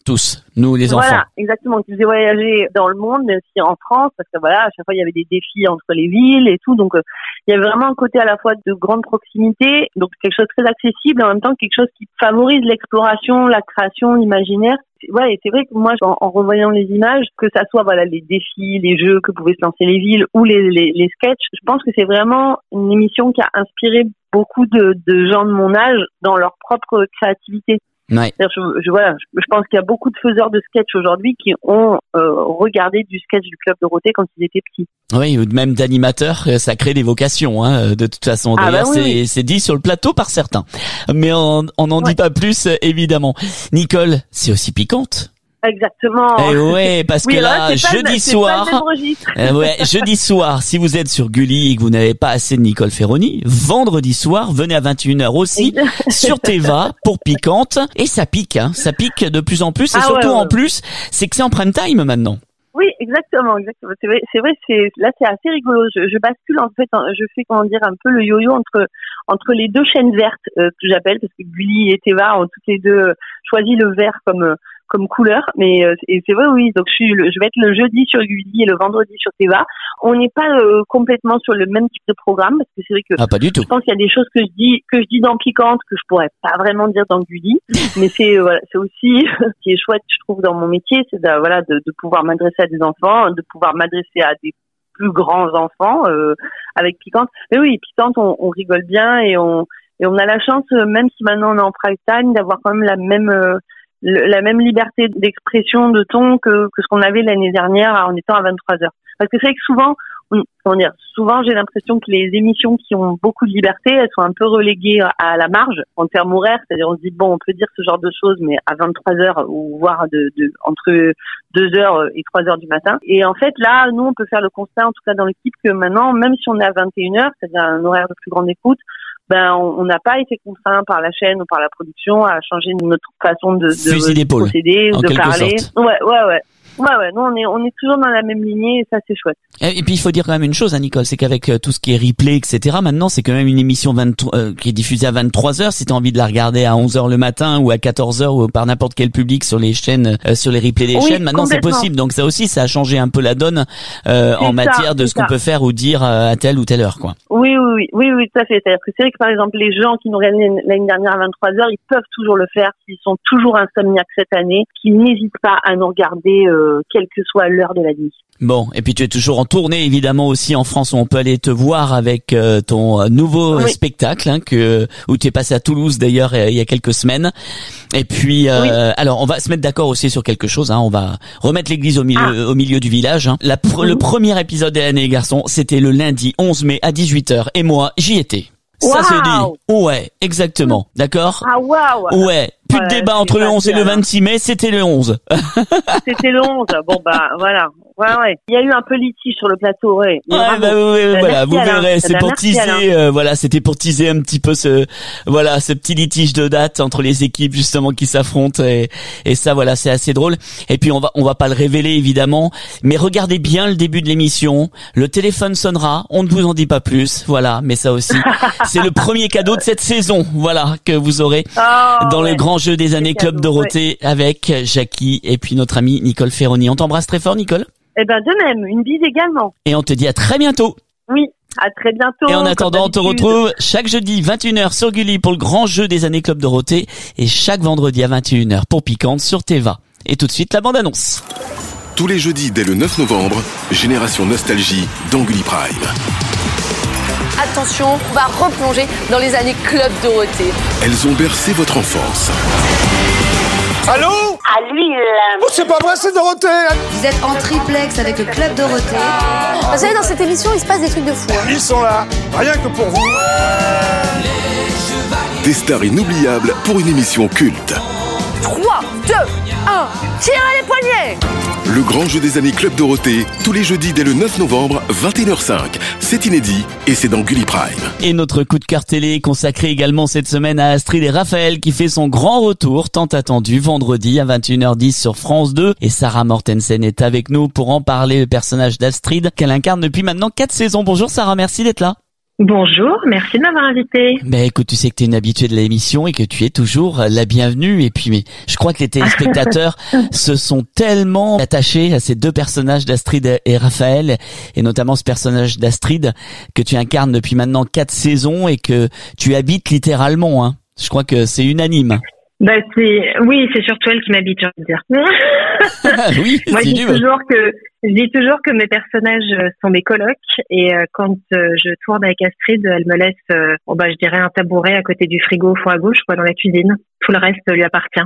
tous, nous les enfants. Voilà, exactement. Qui faisait voyager dans le monde, mais aussi en France, parce que voilà, à chaque fois il y avait des défis entre les villes et tout, donc euh, il y avait vraiment un côté à la fois de grande proximité, donc quelque chose de très accessible, en même temps quelque chose qui favorise l'exploration, la création, l'imaginaire. Ouais, et c'est vrai que moi, en, en revoyant les images, que ça soit voilà les défis, les jeux que pouvaient se lancer les villes ou les, les, les sketchs, je pense que c'est vraiment une émission qui a inspiré beaucoup de, de gens de mon âge dans leur propre créativité. Ouais. Je, je, voilà, je, je pense qu'il y a beaucoup de faiseurs de sketch aujourd'hui qui ont euh, regardé du sketch du Club Dorothée quand ils étaient petits. Oui, ou même d'animateurs, ça crée des vocations, hein, de toute façon. Ah D'ailleurs, bah oui, c'est, oui. c'est dit sur le plateau par certains. Mais on n'en ouais. dit pas plus, évidemment. Nicole, c'est aussi piquante. Exactement. Eh ouais, parce oui, que là, là c'est jeudi pas, soir, c'est pas le même registre. euh, ouais, jeudi soir, si vous êtes sur Gulli et que vous n'avez pas assez de Nicole Ferroni, vendredi soir, venez à vingt et une heures aussi sur Teva pour Piquante, et ça pique, hein, ça pique de plus en plus, et Ah surtout ouais, ouais. en plus, c'est que c'est en prime time maintenant. Oui, exactement, exactement. C'est vrai, c'est vrai, c'est là c'est assez rigolo. Je, je bascule en fait, je fais comment dire un peu le yo-yo entre entre les deux chaînes vertes euh, que j'appelle, parce que Gulli et Teva ont toutes les deux choisi le vert comme euh, comme couleur, mais euh, et c'est vrai, oui. Donc je suis, le, je vais être le jeudi sur Gulli et le vendredi sur Teva. On n'est pas euh, complètement sur le même type de programme, parce que c'est vrai que ah, pas du tout. Je pense qu'il y a des choses que je dis que je dis dans Piquante que je pourrais pas vraiment dire dans Gulli, mais c'est euh, voilà, c'est aussi ce qui est chouette, je trouve, dans mon métier, c'est de, voilà de, de pouvoir m'adresser à des enfants, de pouvoir m'adresser à des plus grands enfants euh, avec Piquante. Mais oui, Piquante, on, on rigole bien et on et on a la chance, même si maintenant on est en prime time, d'avoir quand même la même euh, la même liberté d'expression, de ton que, que ce qu'on avait l'année dernière en étant à vingt-trois heures. Parce que c'est vrai que souvent, on, comment dire, souvent j'ai l'impression que les émissions qui ont beaucoup de liberté, elles sont un peu reléguées à la marge en termes horaires. C'est-à-dire on se dit bon, on peut dire ce genre de choses, mais à vingt-trois heures ou voire de, de entre deux heures et trois heures du matin. Et en fait là, nous on peut faire le constat, en tout cas dans l'équipe, que maintenant, même si on est à vingt et une heures, c'est-à-dire un horaire de plus grande écoute, ben on n'a pas été contraint par la chaîne ou par la production à changer notre façon de, de, de procéder ou de parler. Sorte. Ouais, ouais, ouais. Ouais, ouais, nous on est, on est toujours dans la même lignée et ça c'est chouette. Et puis il faut dire quand même une chose, hein, Nicole, c'est qu'avec tout ce qui est replay, et cetera, maintenant c'est quand même une émission vingt-trois, euh, qui est diffusée à vingt-trois heures. Si tu as envie de la regarder à onze heures le matin ou à quatorze heures ou par n'importe quel public sur les chaînes, euh, sur les replays des oui, chaînes, maintenant c'est possible. Donc ça aussi, ça a changé un peu la donne euh, en ça, matière de ce qu'on ça. peut faire ou dire à telle ou telle heure, quoi. Oui, oui, oui, oui, oui, tout à fait. C'est-à-dire que c'est vrai que par exemple les gens qui nous regardent l'année dernière à vingt-trois heures, ils peuvent toujours le faire s'ils sont toujours insomniaques cette année, qu'ils n'hésitent pas à nous regarder, euh, quelle que soit l'heure de la nuit. Bon, et puis tu es toujours en tournée évidemment aussi en France où on peut aller te voir avec euh, ton nouveau oui. spectacle hein, que où tu es passé à Toulouse d'ailleurs il y a quelques semaines. Et puis euh, oui. alors on va se mettre d'accord aussi sur quelque chose hein, on va remettre l'église au milieu ah. au milieu du village hein. La pr- mmh. Le premier épisode de l'année garçon, c'était le lundi onze mai à dix-huit heures et moi j'y étais. Ça wow. se dit. Ouais, exactement. D'accord? Ah waouh. Ouais. Plus ouais, de débat entre le onze et le vingt-six mai, c'était le onze. C'était le onze. Bon bah voilà. Ouais ouais. Il y a eu un peu litige sur le plateau, ouais. Ouais, bah, ouais, ouais voilà, vous verrez, c'est pour teaser euh, voilà, c'était pour teaser un petit peu ce voilà, ce petit litige de date entre les équipes justement qui s'affrontent et et ça voilà, c'est assez drôle. Et puis on va on va pas le révéler évidemment, mais regardez bien le début de l'émission, le téléphone sonnera, on ne vous en dit pas plus, voilà, mais ça aussi c'est le premier cadeau de cette saison, voilà, que vous aurez oh, dans ouais. le grand jeu des années Club Dorothée ouais. avec Jackie et puis notre amie Nicole Ferroni. On t'embrasse très fort, Nicole. Eh ben de même, une bise également. Et on te dit à très bientôt. Oui, à très bientôt. Et en attendant, on te retrouve chaque jeudi vingt et une heures sur Gulli pour le grand jeu des années Club Dorothée et chaque vendredi à vingt et une heures pour Piquante sur Teva. Et tout de suite la bande-annonce. Tous les jeudis dès le neuf novembre, Génération Nostalgie dans Gulli Prime. Attention, on va replonger dans les années Club Dorothée. Elles ont bercé votre enfance. Allô? À l'huile. Oh, c'est pas vrai, c'est Dorothée. Vous êtes en triplex avec le Club Dorothée. Vous savez, dans cette émission, il se passe des trucs de fou. Hein. Ils sont là, rien que pour vous. Des stars inoubliables pour une émission culte. trois, deux, un, tirez les poignets. Le grand jeu des années Club Dorothée, tous les jeudis dès le neuf novembre, vingt et une heures cinq. C'est inédit et c'est dans Gulli Prime. Et notre coup de cœur télé consacré également cette semaine à Astrid et Raphaël qui fait son grand retour tant attendu vendredi à vingt et une heures dix sur France deux. Et Sarah Mortensen est avec nous pour en parler, le personnage d'Astrid qu'elle incarne depuis maintenant quatre saisons. Bonjour Sarah, merci d'être là. Bonjour, merci de m'avoir invité. Ben écoute, tu sais que tu es une habituée de l'émission et que tu es toujours la bienvenue. Et puis, mais je crois que les téléspectateurs se sont tellement attachés à ces deux personnages d'Astrid et Raphaël, et notamment ce personnage d'Astrid que tu incarnes depuis maintenant quatre saisons et que tu habites littéralement. Hein. Je crois que c'est unanime. Bah c'est oui, c'est surtout elle qui m'habite, j'ai envie de dire. Oui, moi je dis dur. toujours que je dis toujours que mes personnages sont mes colocs, et euh, quand euh, je tourne avec Astrid, elle me laisse euh, bon bah je dirais un tabouret à côté du frigo au fond à gauche, quoi, dans la cuisine. Tout le reste lui appartient.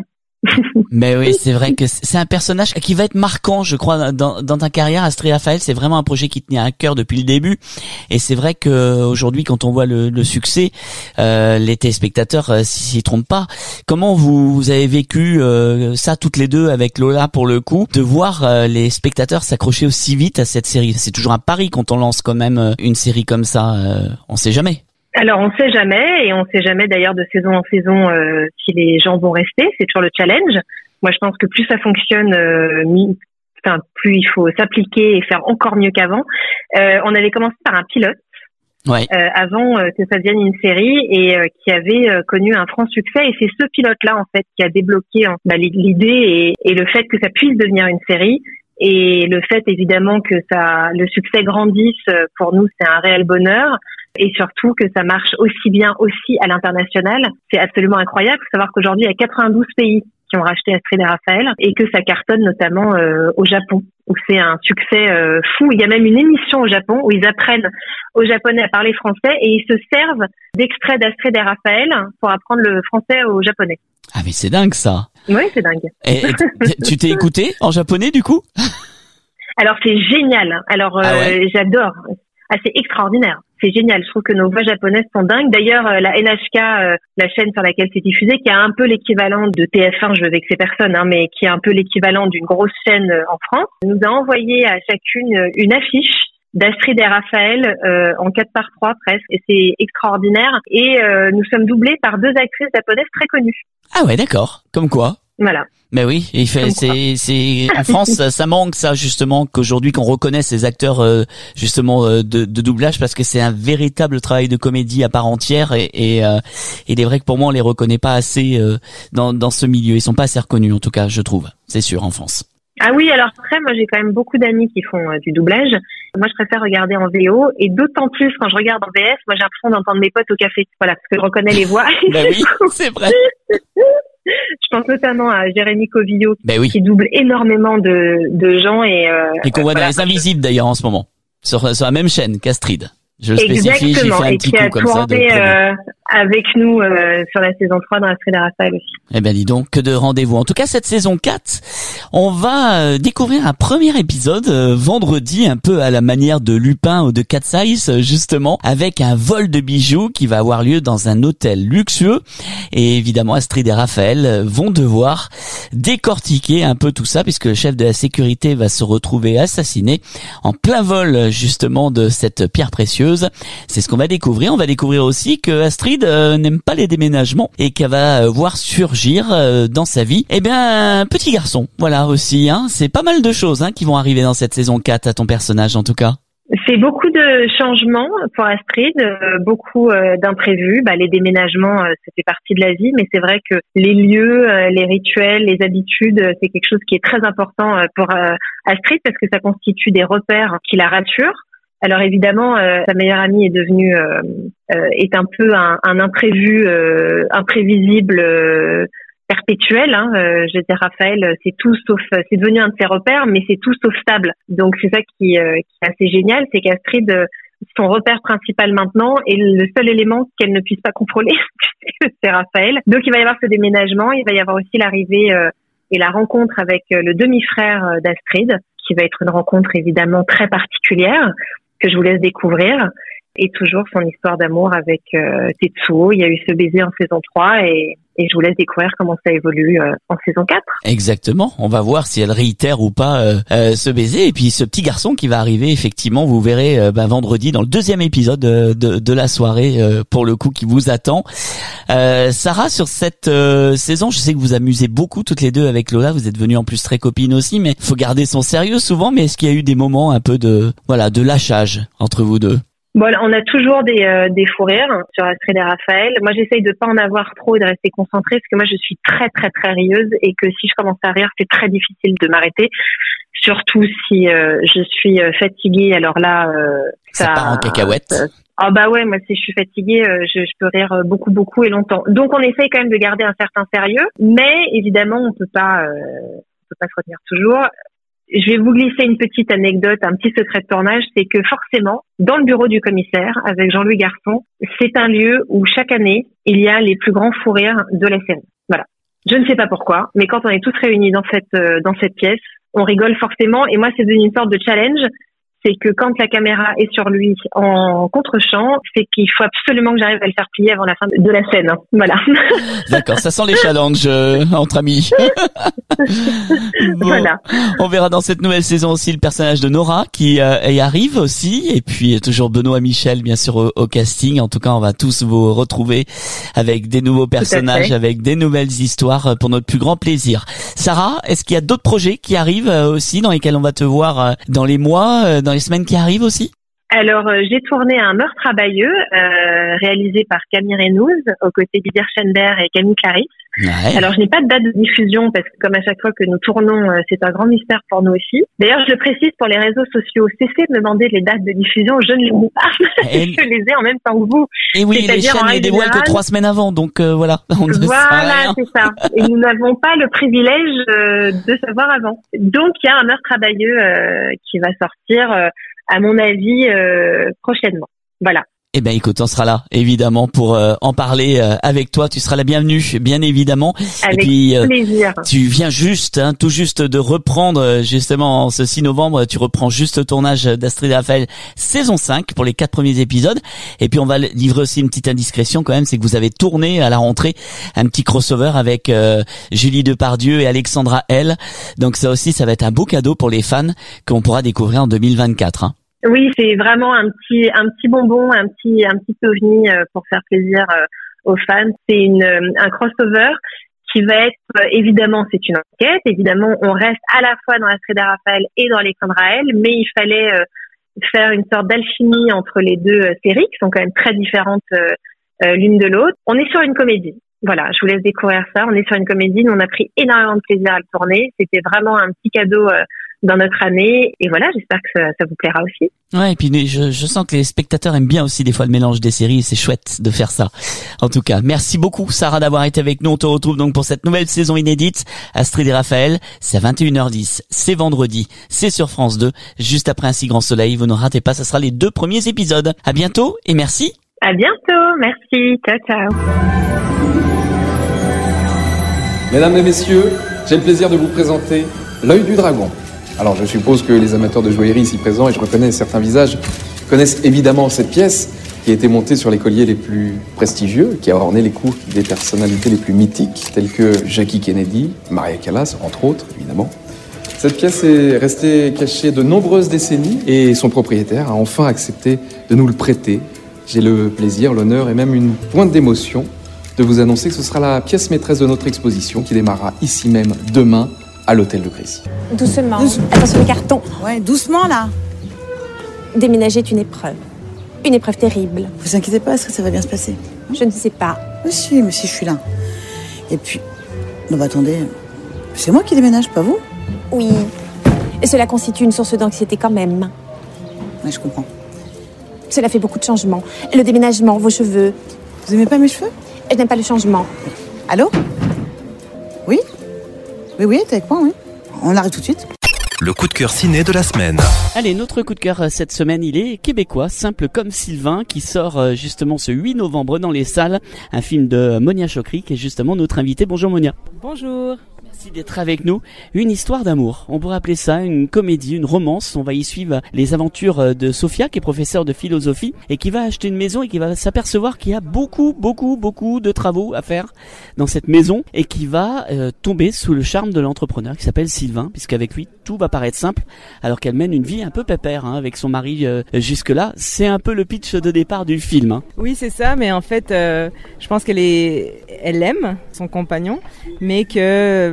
Mais oui, c'est vrai que c'est un personnage qui va être marquant, je crois, dans, dans ta carrière, Astrid Raphaël. C'est vraiment un projet qui te tenait à cœur depuis le début. Et c'est vrai que aujourd'hui, quand on voit le, le succès, euh, les téléspectateurs euh, s'y trompent pas. Comment vous, vous avez vécu euh, ça toutes les deux avec Lola, pour le coup, de voir euh, les spectateurs s'accrocher aussi vite à cette série? C'est toujours un pari quand on lance quand même euh, une série comme ça. Euh, on sait jamais. Alors on sait jamais, et on sait jamais d'ailleurs de saison en saison euh, si les gens vont rester. C'est toujours le challenge. Moi je pense que plus ça fonctionne, euh, mi- enfin plus il faut s'appliquer et faire encore mieux qu'avant. Euh, on avait commencé par un pilote ouais. euh, avant euh, que ça devienne une série, et euh, qui avait euh, connu un franc succès. Et c'est ce pilote-là en fait qui a débloqué hein, bah, l'idée et, et le fait que ça puisse devenir une série. Et le fait évidemment que ça, le succès grandisse, pour nous c'est un réel bonheur. Et surtout que ça marche aussi bien aussi à l'international. C'est absolument incroyable. Il faut savoir qu'aujourd'hui, il y a quatre-vingt-douze pays qui ont racheté Astrid et Raphaël, et que ça cartonne notamment euh, au Japon, où c'est un succès euh, fou. Il y a même une émission au Japon où ils apprennent aux Japonais à parler français, et ils se servent d'extraits d'Astrid et Raphaël pour apprendre le français aux Japonais. Ah mais c'est dingue ça. Oui, c'est dingue. Et, et tu t'es écouté en japonais du coup? Alors c'est génial. Alors euh, ah ouais. J'adore. Ah, c'est extraordinaire. C'est génial. Je trouve que nos voix japonaises sont dingues. D'ailleurs, euh, la N H K, euh, la chaîne sur laquelle c'est diffusé, qui a un peu l'équivalent de T F un, je veux vexer personne, hein, mais qui est un peu l'équivalent d'une grosse chaîne euh, en France, nous a envoyé à chacune euh, une affiche d'Astrid et Raphaël euh, en quatre par trois presque, et c'est extraordinaire. Et euh, nous sommes doublés par deux actrices japonaises très connues. Ah ouais, d'accord. Comme quoi. Voilà. Mais oui, il fait, c'est, c'est, en France, ça, ça manque ça, justement, qu'aujourd'hui qu'on reconnaisse ces acteurs, euh, justement, euh, de, de doublage, parce que c'est un véritable travail de comédie à part entière, et, et, euh, il est vrai que pour moi, on les reconnaît pas assez, euh, dans, dans ce milieu. Ils sont pas assez reconnus, en tout cas, je trouve. C'est sûr, en France. Ah oui, alors après, moi j'ai quand même beaucoup d'amis qui font euh, du doublage. Moi je préfère regarder en V O, et d'autant plus quand je regarde en V F, moi j'ai l'impression d'entendre mes potes au café. Voilà, parce que je reconnais les voix. Bah oui, c'est vrai. Je pense notamment à Jérémy Covillo, bah oui. qui double énormément de, de gens, et, euh, et qu'on voit voilà. dans Les Invisibles d'ailleurs en ce moment, sur, sur la même chaîne qu'Astrid. Je le spécifie, j'ai fait Exactement, un et petit qui coup a comme ça. tourné euh, avec nous euh, sur la saison trois dans Astrid et Raphaël aussi. Eh ben dis donc, que de rendez-vous. En tout cas, cette saison quatre, on va euh, découvrir un premier épisode euh, vendredi, un peu à la manière de Lupin ou de Cat's Eyes, justement, avec un vol de bijoux qui va avoir lieu dans un hôtel luxueux. Et évidemment, Astrid et Raphaël vont devoir décortiquer un peu tout ça, puisque le chef de la sécurité va se retrouver assassiné en plein vol, justement, de cette pierre précieuse. C'est ce qu'on va découvrir. On va découvrir aussi que Astrid euh, n'aime pas les déménagements, et qu'elle va euh, voir surgir euh, dans sa vie, eh bien, un petit garçon. Voilà aussi, hein. C'est pas mal de choses hein, qui vont arriver dans cette saison quatre à ton personnage, en tout cas. C'est beaucoup de changements pour Astrid, euh, beaucoup euh, d'imprévus. Bah, les déménagements, euh, ça fait partie de la vie, mais c'est vrai que les lieux, euh, les rituels, les habitudes, euh, c'est quelque chose qui est très important euh, pour euh, Astrid, parce que ça constitue des repères qui la rassurent. Alors évidemment, euh, sa meilleure amie est devenue euh, euh, est un peu un, un imprévu, euh, imprévisible, euh, perpétuel. Hein. Euh, je veux dire, Raphaël, c'est tout sauf, c'est devenu un de ses repères, mais c'est tout sauf stable. Donc c'est ça qui, euh, qui est assez génial, c'est qu'Astrid, euh, son repère principal maintenant est le seul élément qu'elle ne puisse pas contrôler, c'est Raphaël. Donc il va y avoir ce déménagement, il va y avoir aussi l'arrivée euh, et la rencontre avec euh, le demi-frère euh, d'Astrid, qui va être une rencontre évidemment très particulière, que je vous laisse découvrir, et toujours son histoire d'amour avec euh, Tetsuo. Il y a eu ce baiser en saison trois, et, et je vous laisse découvrir comment ça évolue euh, en saison quatre. Exactement, on va voir si elle réitère ou pas euh, euh, ce baiser, et puis ce petit garçon qui va arriver, effectivement, vous verrez euh, bah, vendredi dans le deuxième épisode de, de, de la soirée, euh, pour le coup, qui vous attend. Euh, Sarah, sur cette euh, saison, je sais que vous amusez beaucoup toutes les deux avec Lola, vous êtes venues en plus très copines aussi, mais faut garder son sérieux souvent, mais est-ce qu'il y a eu des moments un peu de voilà de lâchage entre vous deux? Bon, on a toujours des euh, des fous rires sur Astrid et Raphaël. Moi, j'essaye de pas en avoir trop et de rester concentrée parce que moi, je suis très très très rieuse et que si je commence à rire, c'est très difficile de m'arrêter. Surtout si euh, je suis fatiguée. Alors là, euh, ça, ça part en cacahuète. Ah bah ouais, moi si je suis fatiguée, euh, je, je peux rire beaucoup beaucoup et longtemps. Donc on essaye quand même de garder un certain sérieux, mais évidemment on peut pas, euh, on peut pas se retenir toujours. Je vais vous glisser une petite anecdote, un petit secret de tournage, c'est que forcément, dans le bureau du commissaire, avec Jean-Louis Garçon, c'est un lieu où chaque année, il y a les plus grands fous rires de la scène. Voilà. Je ne sais pas pourquoi, mais quand on est tous réunis dans cette, euh, dans cette pièce, on rigole forcément, et moi c'est devenu une sorte de challenge. C'est que quand la caméra est sur lui en contre-champ, c'est qu'il faut absolument que j'arrive à le faire plier avant la fin de la scène. Voilà. D'accord, ça sent les challenges euh, entre amis. Bon, voilà. On verra dans cette nouvelle saison aussi le personnage de Nora qui euh, y arrive aussi, et puis toujours Benoît Michel bien sûr au, au casting. En tout cas, on va tous vous retrouver avec des nouveaux personnages, avec des nouvelles histoires pour notre plus grand plaisir. Sarah, est-ce qu'il y a d'autres projets qui arrivent euh, aussi dans lesquels on va te voir euh, dans les mois, euh, dans les semaines qui arrivent aussi? Alors, euh, j'ai tourné un meurtre à Bayeux, euh, réalisé par Camille Reynouz, aux côtés d'Idir Schenberg et Camille Clarisse. Ouais. Alors, je n'ai pas de date de diffusion, parce que comme à chaque fois que nous tournons, euh, c'est un grand mystère pour nous aussi. D'ailleurs, je le précise pour les réseaux sociaux, cessez de me demander les dates de diffusion, je ne les ai pas. Et je les ai en même temps que vous. Et oui, les chaînes les dévoilent que trois semaines avant, donc euh, voilà. On ne voilà, c'est ça. Et nous n'avons pas le privilège euh, de savoir avant. Donc, il y a un meurtre à Bayeux euh, qui va sortir... Euh, à mon avis, euh, prochainement. Voilà. Eh ben, écoute, on sera là, évidemment, pour euh, en parler euh, avec toi. Tu seras la bienvenue, bien évidemment. Avec Et puis, euh, plaisir. Tu viens juste, hein, tout juste de reprendre, justement, ce six novembre, tu reprends juste le tournage d'Astrid et Raphaël, saison cinq, pour les quatre premiers épisodes. Et puis, on va livrer aussi une petite indiscrétion, quand même, c'est que vous avez tourné à la rentrée un petit crossover avec euh, Julie Depardieu et Alexandra L. Donc, ça aussi, ça va être un beau cadeau pour les fans qu'on pourra découvrir en deux mille vingt-quatre, hein. Oui, c'est vraiment un petit un petit bonbon, un petit un petit ovni pour faire plaisir aux fans. C'est une un crossover qui va être évidemment c'est une enquête. Évidemment, on reste à la fois dans Astrid et Raphaël et dans Alexandra L, mais il fallait faire une sorte d'alchimie entre les deux séries qui sont quand même très différentes l'une de l'autre. On est sur une comédie. Voilà, je vous laisse découvrir ça. On est sur une comédie. Nous, on a pris énormément de plaisir à le tourner. C'était vraiment un petit cadeau dans notre année. Et voilà, j'espère que ça, ça vous plaira aussi. Ouais, et puis je, je sens que les spectateurs aiment bien aussi des fois le mélange des séries. C'est chouette de faire ça. En tout cas, merci beaucoup Sarah d'avoir été avec nous. On te retrouve donc pour cette nouvelle saison inédite. Astrid et Raphaël, c'est à vingt et une heures dix. C'est vendredi. C'est sur France deux. Juste après Un si grand soleil. Vous ne ratez pas. Ça sera les deux premiers épisodes. À bientôt et merci. À bientôt. Merci. Ciao, ciao. Mesdames et messieurs, j'ai le plaisir de vous présenter L'œil du dragon. Alors je suppose que les amateurs de joaillerie ici présents, et je reconnais certains visages, connaissent évidemment cette pièce qui a été montée sur les colliers les plus prestigieux, qui a orné les cous des personnalités les plus mythiques, telles que Jackie Kennedy, Maria Callas, entre autres, évidemment. Cette pièce est restée cachée de nombreuses décennies et son propriétaire a enfin accepté de nous le prêter. J'ai le plaisir, l'honneur et même une pointe d'émotion de vous annoncer que ce sera la pièce maîtresse de notre exposition qui démarrera ici même demain à l'hôtel de Crécy. Doucement. Doucement. Attention les cartons. Ouais, doucement là. Déménager est une épreuve. Une épreuve terrible. Vous inquiétez pas, est-ce que ça va bien se passer? Je ne sais pas. Mais si, mais si, je suis là. Et puis, non bah attendez, c'est moi qui déménage, pas vous? Oui. Et cela constitue une source d'anxiété quand même. Ouais, je comprends. Cela fait beaucoup de changements. Le déménagement, vos cheveux. Vous aimez pas mes cheveux? Je n'aime pas le changement. Allô? Oui? Oui, oui, t'es avec moi, oui. On arrive tout de suite. Le coup de cœur ciné de la semaine. Allez, notre coup de cœur cette semaine, il est québécois, Simple comme Sylvain, qui sort justement ce huit novembre dans les salles. Un film de Monia Chokri, qui est justement notre invitée. Bonjour Monia. Bonjour. Merci d'être avec nous. Une histoire d'amour. On pourrait appeler ça une comédie, une romance. On va y suivre les aventures de Sophia, qui est professeure de philosophie et qui va acheter une maison et qui va s'apercevoir qu'il y a beaucoup, beaucoup, beaucoup de travaux à faire dans cette maison et qui va euh, tomber sous le charme de l'entrepreneur qui s'appelle Sylvain, puisqu'avec lui, tout va paraître simple alors qu'elle mène une vie un peu pépère hein, avec son mari euh, jusque-là. C'est un peu le pitch de départ du film. Hein. Oui, c'est ça, mais en fait, euh, je pense qu'elle est, elle aime son compagnon, mais que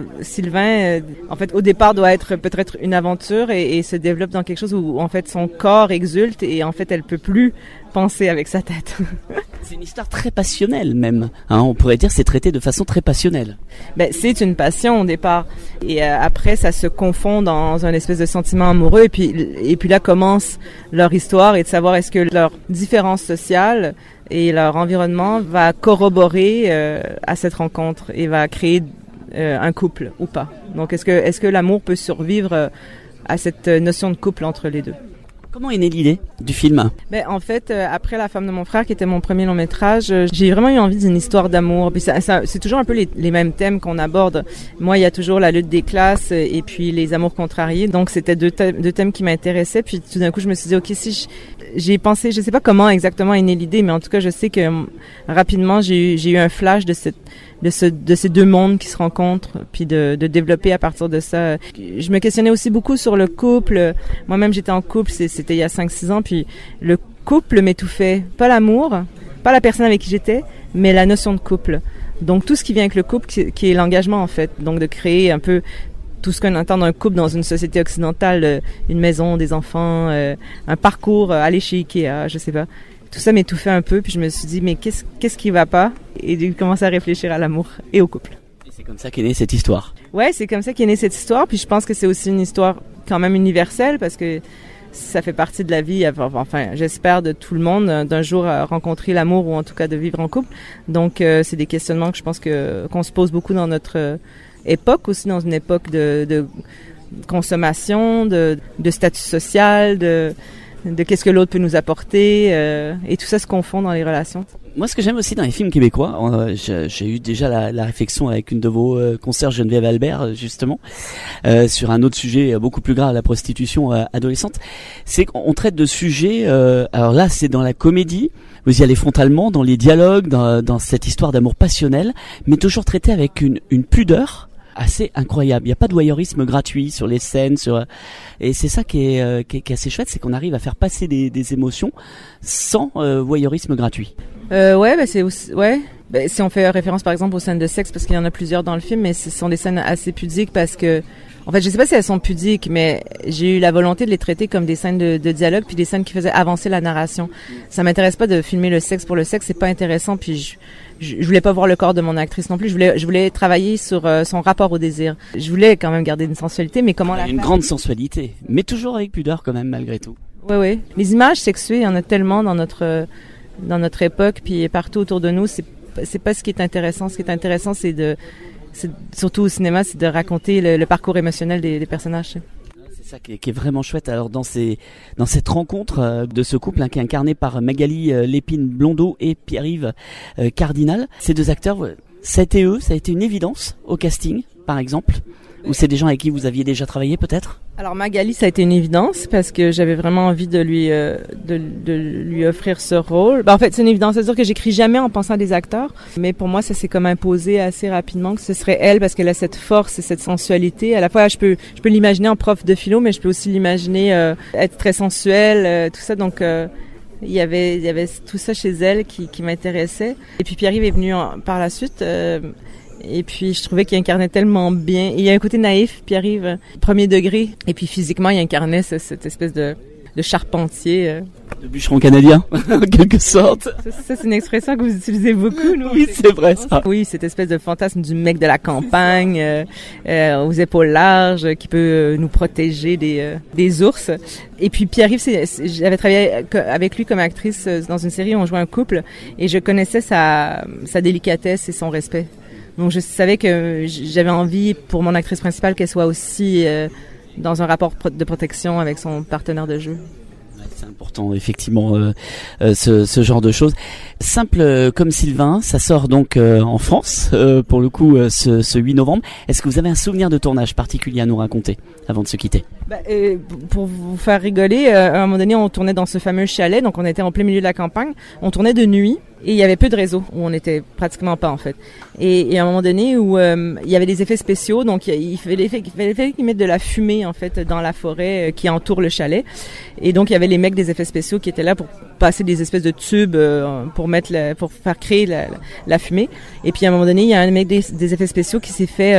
Sylvain, euh, en fait, au départ, doit être peut-être une aventure et, et se développe dans quelque chose où, en fait, son corps exulte et en fait, elle peut plus penser avec sa tête. C'est une histoire très passionnelle même. Hein, on pourrait dire c'est traité de façon très passionnelle. Ben, c'est une passion au départ. Et euh, après, ça se confond dans un espèce de sentiment amoureux. Et puis, et puis là commence leur histoire et de savoir est-ce que leur différence sociale et leur environnement va corroborer euh, à cette rencontre et va créer euh, un couple ou pas. Donc, est-ce que, est-ce que l'amour peut survivre euh, à cette notion de couple entre les deux? Comment est née l'idée du film? Ben en fait, euh, après La femme de mon frère, qui était mon premier long métrage, euh, j'ai vraiment eu envie d'une histoire d'amour. Puis ça, ça, c'est toujours un peu les, les mêmes thèmes qu'on aborde. Moi, il y a toujours la lutte des classes euh, et puis les amours contrariés. Donc c'était deux, thèmes, deux thèmes qui m'intéressaient. Puis tout d'un coup, je me suis dit, ok, si je, j'ai pensé, je sais pas comment exactement est née l'idée, mais en tout cas, je sais que euh, rapidement, j'ai eu, j'ai eu un flash de cette de ce de ces deux mondes qui se rencontrent, puis de, de développer à partir de ça. Je me questionnais aussi beaucoup sur le couple. Moi-même, j'étais en couple, c'était il y a cinq six ans, puis le couple m'étouffait. Pas l'amour, pas la personne avec qui j'étais, mais la notion de couple. Donc, tout ce qui vient avec le couple, qui, qui est l'engagement, en fait. Donc, de créer un peu tout ce qu'on entend d'un couple dans une société occidentale, une maison, des enfants, euh, un parcours, euh, aller chez Ikea, je sais pas. Tout ça m'étouffait un peu, puis je me suis dit, mais qu'est-ce, qu'est-ce qui va pas? Et j'ai commencé à réfléchir à l'amour et au couple. Et c'est comme ça qu'est née cette histoire. Ouais, c'est comme ça qu'est née cette histoire, puis je pense que c'est aussi une histoire quand même universelle, parce que ça fait partie de la vie, enfin, j'espère, de tout le monde, d'un jour rencontrer l'amour, ou en tout cas de vivre en couple. Donc, euh, c'est des questionnements que je pense que qu'on se pose beaucoup dans notre euh, époque, aussi dans une époque de, de consommation, de, de statut social, de... de qu'est-ce que l'autre peut nous apporter, euh, et tout ça se confond dans les relations. Moi, ce que j'aime aussi dans les films québécois, euh, j'ai, j'ai eu déjà la, la réflexion avec une de vos euh, concerts, Geneviève Albert, justement, euh, sur un autre sujet beaucoup plus grave, la prostitution euh, adolescente, c'est qu'on traite de sujets, euh, alors là, c'est dans la comédie, vous y allez frontalement, dans les dialogues, dans, dans cette histoire d'amour passionnel, mais toujours traité avec une, une pudeur assez incroyable. Il n'y a pas de voyeurisme gratuit sur les scènes, sur et c'est ça qui est, euh, qui est, qui est assez chouette, c'est qu'on arrive à faire passer des, des émotions sans euh, voyeurisme gratuit. Euh, ouais, bah c'est aussi, ouais. Ben, si on fait référence par exemple aux scènes de sexe, parce qu'il y en a plusieurs dans le film, mais ce sont des scènes assez pudiques parce que, en fait, je sais pas si elles sont pudiques, mais j'ai eu la volonté de les traiter comme des scènes de, de dialogue, puis des scènes qui faisaient avancer la narration. Ça m'intéresse pas de filmer le sexe pour le sexe, c'est pas intéressant, puis je, je, je voulais pas voir le corps de mon actrice non plus. Je voulais, je voulais travailler sur euh, son rapport au désir. Je voulais quand même garder une sensualité, mais comment la faire? Une grande sensualité, mais toujours avec pudeur quand même malgré tout. Oui, oui. Les images sexuées, il y en a tellement dans notre dans notre époque, puis partout autour de nous. C'est c'est pas ce qui est intéressant. Ce qui est intéressant, c'est de, c'est, surtout au cinéma, c'est de raconter le, le parcours émotionnel des, des personnages. C'est ça qui est, qui est vraiment chouette. Alors dans ces, dans cette rencontre euh, de ce couple hein, qui est incarné par Magali euh, Lépine-Blondeau et Pierre-Yves euh, Cardinal, ces deux acteurs, euh, ça a été eux, ça a été une évidence au casting, par exemple, ou c'est des gens avec qui vous aviez déjà travaillé peut-être? Alors Magali, ça a été une évidence parce que j'avais vraiment envie de lui euh, de, de lui offrir ce rôle. Ben, en fait, c'est une évidence, c'est-à-dire que j'écris jamais en pensant à des acteurs, mais pour moi, ça s'est comme imposé assez rapidement que ce serait elle parce qu'elle a cette force et cette sensualité. À la fois, je peux je peux l'imaginer en prof de philo, mais je peux aussi l'imaginer euh, être très sensuelle, euh, tout ça. Donc euh, il y avait il y avait tout ça chez elle qui qui m'intéressait. Et puis Pierre-Yves est venu en, par la suite. Euh, Et puis, je trouvais qu'il incarnait tellement bien. Il y a un côté naïf, Pierre-Yves, premier degré. Et puis, physiquement, il incarnait ce, cette espèce de, de charpentier. Euh. De bûcheron canadien, en quelque sorte. Ça, ça, c'est une expression que vous utilisez beaucoup, nous. Oui, c'est vrai, ça. Oui, cette espèce de fantasme du mec de la campagne, euh, euh, aux épaules larges, qui peut euh, nous protéger des, euh, des ours. Et puis, Pierre-Yves, c'est, c'est, j'avais travaillé avec lui comme actrice dans une série où on jouait un couple. Et je connaissais sa, sa délicatesse et son respect. Donc je savais que j'avais envie pour mon actrice principale qu'elle soit aussi euh, dans un rapport de protection avec son partenaire de jeu. C'est important, effectivement, euh, euh, ce, ce genre de choses. Simple euh, comme Sylvain, ça sort donc euh, en France, euh, pour le coup, euh, ce, ce huit novembre. Est-ce que vous avez un souvenir de tournage particulier à nous raconter avant de se quitter? Bah, euh, pour vous faire rigoler, euh, à un moment donné, on tournait dans ce fameux chalet, donc on était en plein milieu de la campagne. On tournait de nuit et il y avait peu de réseau, où on était pratiquement pas en fait. Et, et à un moment donné où euh, il y avait des effets spéciaux, donc il fallait, il fallait qu'ils mettent de la fumée en fait dans la forêt euh, qui entoure le chalet. Et donc il y avait les mecs des effets spéciaux qui étaient là pour passer des espèces de tubes euh, pour mettre la, pour faire créer la, la, la fumée. Et puis à un moment donné, il y a un mec des, des effets spéciaux qui s'est fait euh,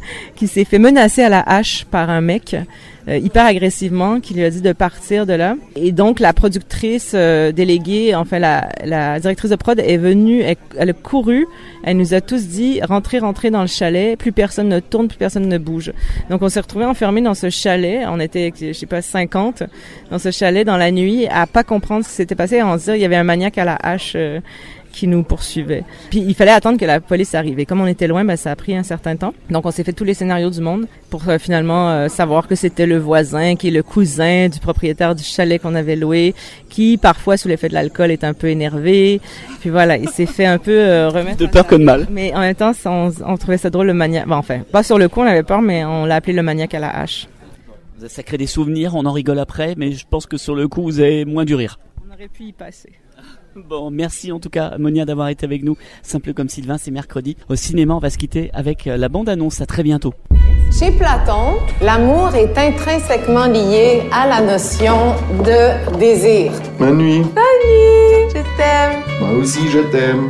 qui s'est fait menacer à la hache par un mec euh, hyper agressivement, qui lui a dit de partir de là. Et donc la productrice euh, déléguée, enfin la, la directrice de prod est venue, elle, elle a couru, elle nous a tous dit rentrez, rentrez dans le chalet, plus personne ne tourne, plus personne ne bouge. Donc on s'est retrouvés enfermés dans ce chalet, on était, je sais pas, cinquante, dans ce chalet dans la nuit, à pas comprendre ce qui s'était passé, à en se dire il y avait un maniaque à la hache euh, qui nous poursuivait. Puis il fallait attendre que la police arrive. Et comme on était loin, ben, ça a pris un certain temps. Donc on s'est fait tous les scénarios du monde pour euh, finalement euh, savoir que c'était le voisin, qui est le cousin du propriétaire du chalet qu'on avait loué, qui parfois sous l'effet de l'alcool est un peu énervé. Puis voilà, il s'est fait un peu euh, remettre... De peur que de mal. Mais en même temps, on, on trouvait ça drôle, le maniaque. Bon, enfin, pas sur le coup, on avait peur, mais on l'a appelé le maniaque à la hache. Ça crée des souvenirs, on en rigole après, mais je pense que sur le coup, vous avez moins du rire. On aurait pu y passer. Bon, merci en tout cas Monia d'avoir été avec nous. Simple comme Sylvain, c'est mercredi. Au cinéma, on va se quitter avec la bande-annonce. À très bientôt. Chez Platon, l'amour est intrinsèquement lié à la notion de désir. Bonne nuit. Bonne nuit, je t'aime. Moi aussi, je t'aime.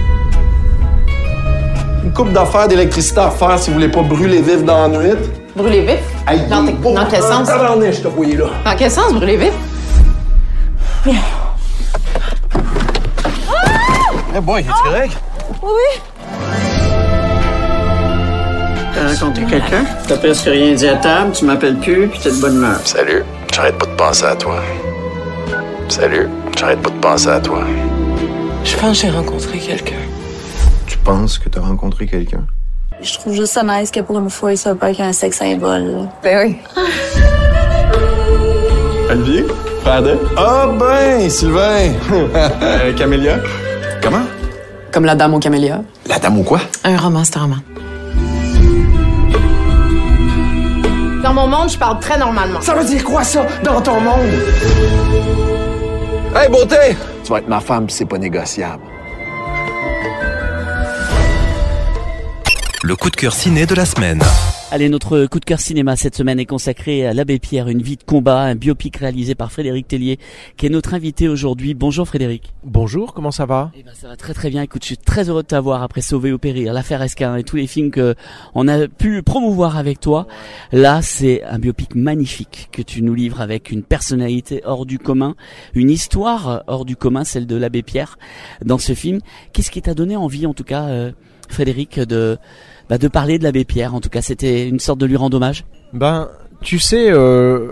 Une coupe d'affaires d'électricité à faire si vous voulez pas brûler vif dans la nuit. Brûler vif? Aïe, dans, bon, dans quel sens? Je te voyais là. Dans quel sens, brûler vif? Eh boy, es-tu correct? Oui, oui. T'as rencontré quelqu'un? T'as presque rien dit à table, tu m'appelles plus, puis t'es de bonne humeur. Salut, j'arrête pas de penser à toi. Salut, j'arrête pas de penser à toi. Je pense que j'ai rencontré quelqu'un. Tu penses que t'as rencontré quelqu'un? Je trouve juste ça nice que pour une fois, il soit pas qu'un sexe symbole. Ben oui. Olivier? Pardon? Ah ben, Sylvain! euh, Camélia? Comment? Comme la dame aux camélias. La dame ou quoi? Un roman, c'est un roman. Dans mon monde, je parle très normalement. Ça veut dire quoi, ça, dans ton monde? Hey, beauté! Tu vas être ma femme, pis c'est pas négociable. Le coup de cœur ciné de la semaine. Allez, notre coup de cœur cinéma cette semaine est consacré à l'Abbé Pierre, une vie de combat, un biopic réalisé par Frédéric Tellier, qui est notre invité aujourd'hui. Bonjour Frédéric. Bonjour, comment ça va? Eh ben, ça va très très bien. Écoute, je suis très heureux de t'avoir après Sauver ou Périr, L'Affaire Esquin et tous les films que on a pu promouvoir avec toi. Là, c'est un biopic magnifique que tu nous livres avec une personnalité hors du commun, une histoire hors du commun, celle de l'Abbé Pierre dans ce film. Qu'est-ce qui t'a donné envie, en tout cas, euh, Frédéric, de Bah de parler de l'Abbé Pierre? En tout cas, c'était une sorte de lui rendre hommage. Ben, tu sais, euh,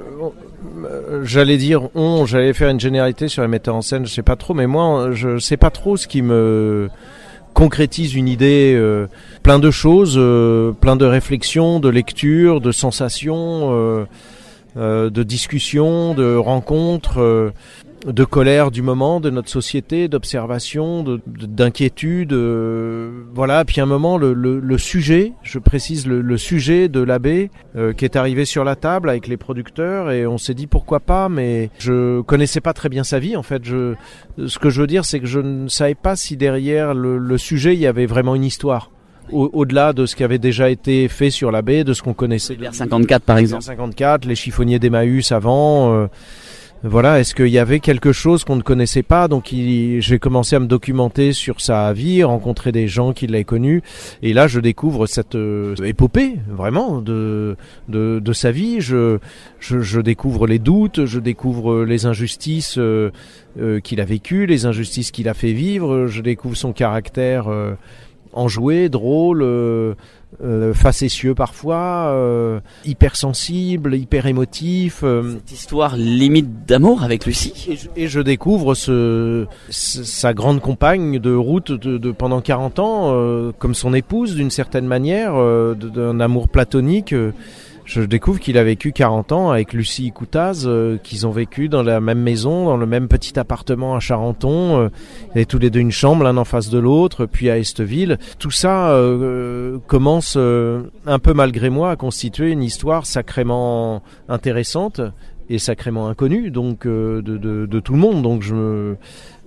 j'allais dire on, j'allais faire une généralité sur les metteurs en scène, je sais pas trop, mais moi, je sais pas trop ce qui me concrétise une idée. Euh, plein de choses, euh, plein de réflexions, de lectures, de sensations, euh, euh, de discussions, de rencontres. Euh, de colère du moment, de notre société, d'observation, de, de, d'inquiétude, euh, voilà. Puis à un moment, le, le, le sujet, je précise le, le sujet de l'abbé euh, qui est arrivé sur la table avec les producteurs et on s'est dit pourquoi pas, mais je connaissais pas très bien sa vie en fait. Je, ce que je veux dire, c'est que je ne savais pas si derrière le, le sujet il y avait vraiment une histoire. Au, au-delà de ce qui avait déjà été fait sur l'abbé, de ce qu'on connaissait. Vers cinquante-quatre par exemple. Vers cinquante-quatre, les chiffonniers d'Emmaüs avant. Euh, Voilà, est-ce qu'il y avait quelque chose qu'on ne connaissait pas? Donc il, j'ai commencé à me documenter sur sa vie, rencontrer des gens qui l'avaient connu, et là je découvre cette euh, épopée vraiment de, de de sa vie. Je, je je découvre les doutes, je découvre les injustices euh, euh, qu'il a vécues, les injustices qu'il a fait vivre. Je découvre son caractère euh, enjoué, drôle. Euh, Euh, facétieux parfois, euh, hypersensible, hyper émotif. Euh, Cette histoire limite d'amour avec Lucie. Et je, et je découvre ce, ce, sa grande compagne de route de, de pendant quarante ans, euh, comme son épouse d'une certaine manière, euh, d'un amour platonique. Euh, je découvre qu'il a vécu quarante ans avec Lucie Coutaz, euh, qu'ils ont vécu dans la même maison, dans le même petit appartement à Charenton. Euh, ils avaient tous les deux une chambre, l'un en face de l'autre, puis à Esteville. Tout ça euh, commence euh, un peu malgré moi à constituer une histoire sacrément intéressante et sacrément inconnue donc euh, de, de, de tout le monde. Donc je me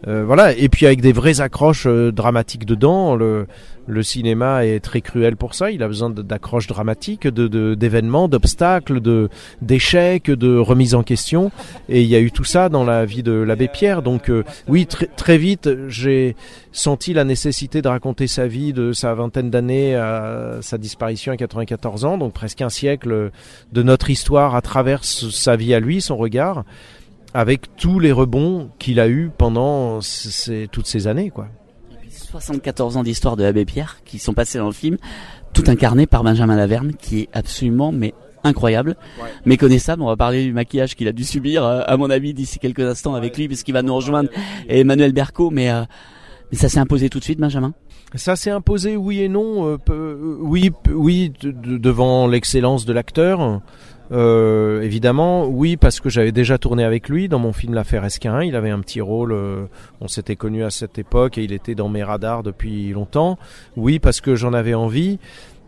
Euh, voilà, et puis avec des vraies accroches euh, dramatiques dedans. Le, le cinéma est très cruel pour ça. Il a besoin d'accroches dramatiques, de, de, d'événements, d'obstacles, de, d'échecs, de remises en question. Et il y a eu tout ça dans la vie de l'abbé Pierre. Donc euh, oui, tr- très vite, j'ai senti la nécessité de raconter sa vie de sa vingtaine d'années à sa disparition à quatre-vingt-quatorze ans, donc presque un siècle de notre histoire à travers sa vie à lui, son regard, avec tous les rebonds qu'il a eu pendant ces, toutes ces années, quoi. soixante-quatorze ans d'histoire de l'abbé Pierre qui sont passés dans le film, tout incarné par Benjamin Laverne, qui est absolument mais incroyable, ouais. méconnaissable. On va parler du maquillage qu'il a dû subir, euh, à mon avis, d'ici quelques instants avec ouais. lui, puisqu'il va nous rejoindre, et Emmanuel Berco, mais, euh, mais ça s'est imposé tout de suite, Benjamin? Ça s'est imposé, oui et non. Euh, peu, oui, oui, de, de, devant l'excellence de l'acteur. Euh, évidemment, oui, parce que j'avais déjà tourné avec lui dans mon film L'Affaire Esquin. Il avait un petit rôle, euh, on s'était connus à cette époque et il était dans mes radars depuis longtemps. Oui, parce que j'en avais envie.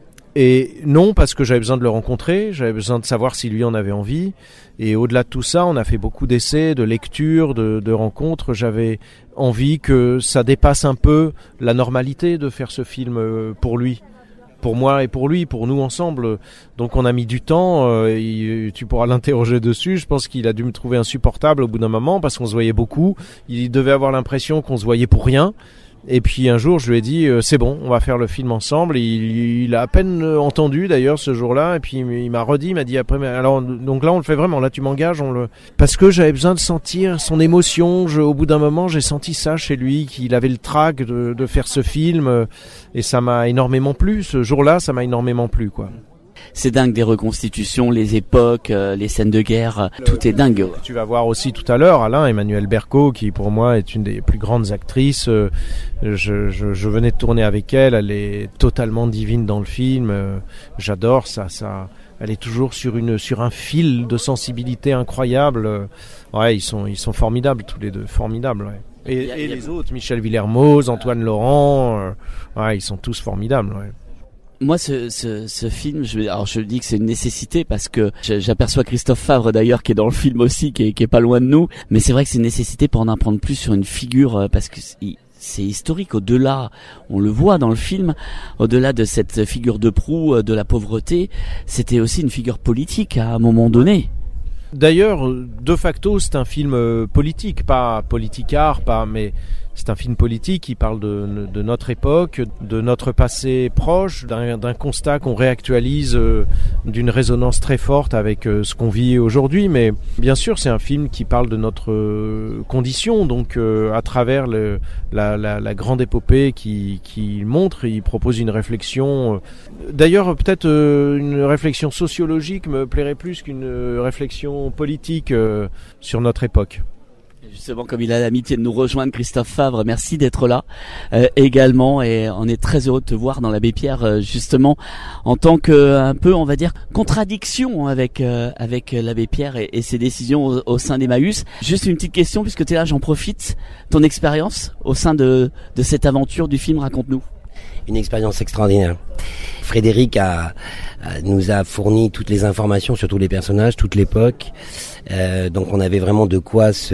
Et non, parce que j'avais besoin de le rencontrer, j'avais besoin de savoir si lui en avait envie. Et au-delà de tout ça, on a fait beaucoup d'essais, de lectures, de, de rencontres. J'avais envie que ça dépasse un peu la normalité de faire ce film pour lui. Pour moi et pour lui, pour nous ensemble. Donc on a mis du temps, euh, il, tu pourras l'interroger dessus. Je pense qu'il a dû me trouver insupportable au bout d'un moment parce qu'on se voyait beaucoup. Il devait avoir l'impression qu'on se voyait pour rien. Et puis un jour je lui ai dit euh, c'est bon, on va faire le film ensemble. Il, il a à peine entendu d'ailleurs ce jour-là. Et puis il m'a redit, il m'a dit après, mais alors donc là on le fait vraiment, là tu m'engages, on le parce que j'avais besoin de sentir son émotion. Je, au bout d'un moment j'ai senti ça chez lui, qu'il avait le trac de, de faire ce film, et ça m'a énormément plu. Ce jour-là ça m'a énormément plu, quoi. C'est dingue, des reconstitutions, les époques, euh, les scènes de guerre, euh, tout est dingue. Tu vas voir aussi tout à l'heure Alain, Emmanuel Berco, qui pour moi est une des plus grandes actrices. Euh, je, je, je venais de tourner avec elle, elle est totalement divine dans le film. Euh, j'adore ça, ça. Elle est toujours sur une sur un fil de sensibilité incroyable. Euh, ouais, ils sont ils sont formidables tous les deux, formidables. Ouais. Et, et les autres, Michel Villermoz, Antoine Laurent, euh, ouais, ils sont tous formidables. Ouais. Moi, ce, ce, ce film, je, alors je dis que c'est une nécessité parce que j'aperçois Christophe Favre d'ailleurs qui est dans le film aussi, qui est, qui est pas loin de nous. Mais c'est vrai que c'est une nécessité pour en apprendre plus sur une figure parce que c'est historique. Au-delà, on le voit dans le film, au-delà de cette figure de proue de la pauvreté, c'était aussi une figure politique à un moment donné. D'ailleurs, de facto, c'est un film politique, pas politicard, pas mais. C'est un film politique qui parle de, de notre époque, de notre passé proche, d'un, d'un constat qu'on réactualise, euh, d'une résonance très forte avec euh, ce qu'on vit aujourd'hui. Mais bien sûr, c'est un film qui parle de notre euh, condition. Donc, euh, à travers le, la, la, la grande épopée qu'il qui montre, il propose une réflexion. Euh, d'ailleurs, peut-être euh, une réflexion sociologique me plairait plus qu'une réflexion politique euh, sur notre époque. Justement, comme il a l'amitié de nous rejoindre, Christophe Favre, merci d'être là euh, également, et on est très heureux de te voir dans l'Abbé Pierre, euh, justement en tant que un peu, on va dire, contradiction avec euh, avec l'Abbé Pierre et, et ses décisions au, au sein d'Emmaüs. Juste une petite question, puisque tu es là, j'en profite. Ton expérience au sein de de cette aventure du film, raconte-nous. Une expérience extraordinaire. Frédéric a, a, nous a fourni toutes les informations sur tous les personnages, toute l'époque. Euh, donc on avait vraiment de quoi se,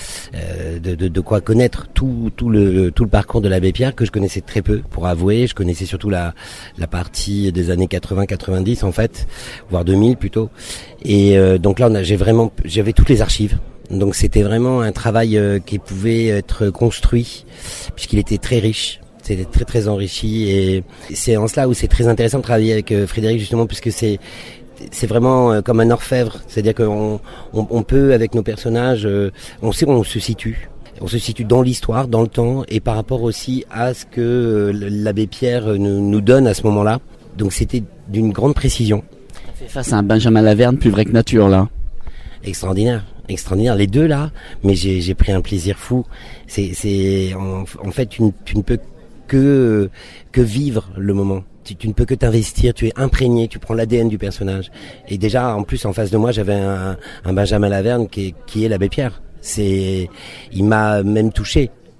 euh, de, de, de quoi connaître tout, tout le, le tout le parcours de l'abbé Pierre que je connaissais très peu, pour avouer. Je connaissais surtout la, la partie des années quatre-vingts quatre-vingt-dix en fait, voire deux mille plutôt. Et euh, donc là on a, j'ai vraiment, j'avais toutes les archives. Donc c'était vraiment un travail euh, qui pouvait être construit puisqu'il était très riche. C'est très très enrichi, et c'est en cela où c'est très intéressant de travailler avec euh, Frédéric, justement, puisque c'est c'est vraiment euh, comme un orfèvre, c'est-à-dire qu'on on, on peut, avec nos personnages, euh, on sait où on se situe. On se situe dans l'histoire, dans le temps, et par rapport aussi à ce que euh, l'abbé Pierre nous, nous donne à ce moment-là. Donc c'était d'une grande précision. Ça fait face à un Benjamin Laverne plus vrai que nature, là. Extraordinaire. Extraordinaire, les deux là, mais j'ai, j'ai pris un plaisir fou. C'est, c'est en, en fait, tu, tu ne peux que que vivre le moment. Tu, tu ne peux que t'investir, tu es imprégné, tu prends l'A D N du personnage. Et déjà, en plus, en face de moi, j'avais un, un Benjamin Laverne qui est, qui est l'abbé Pierre. C'est, il m'a même touché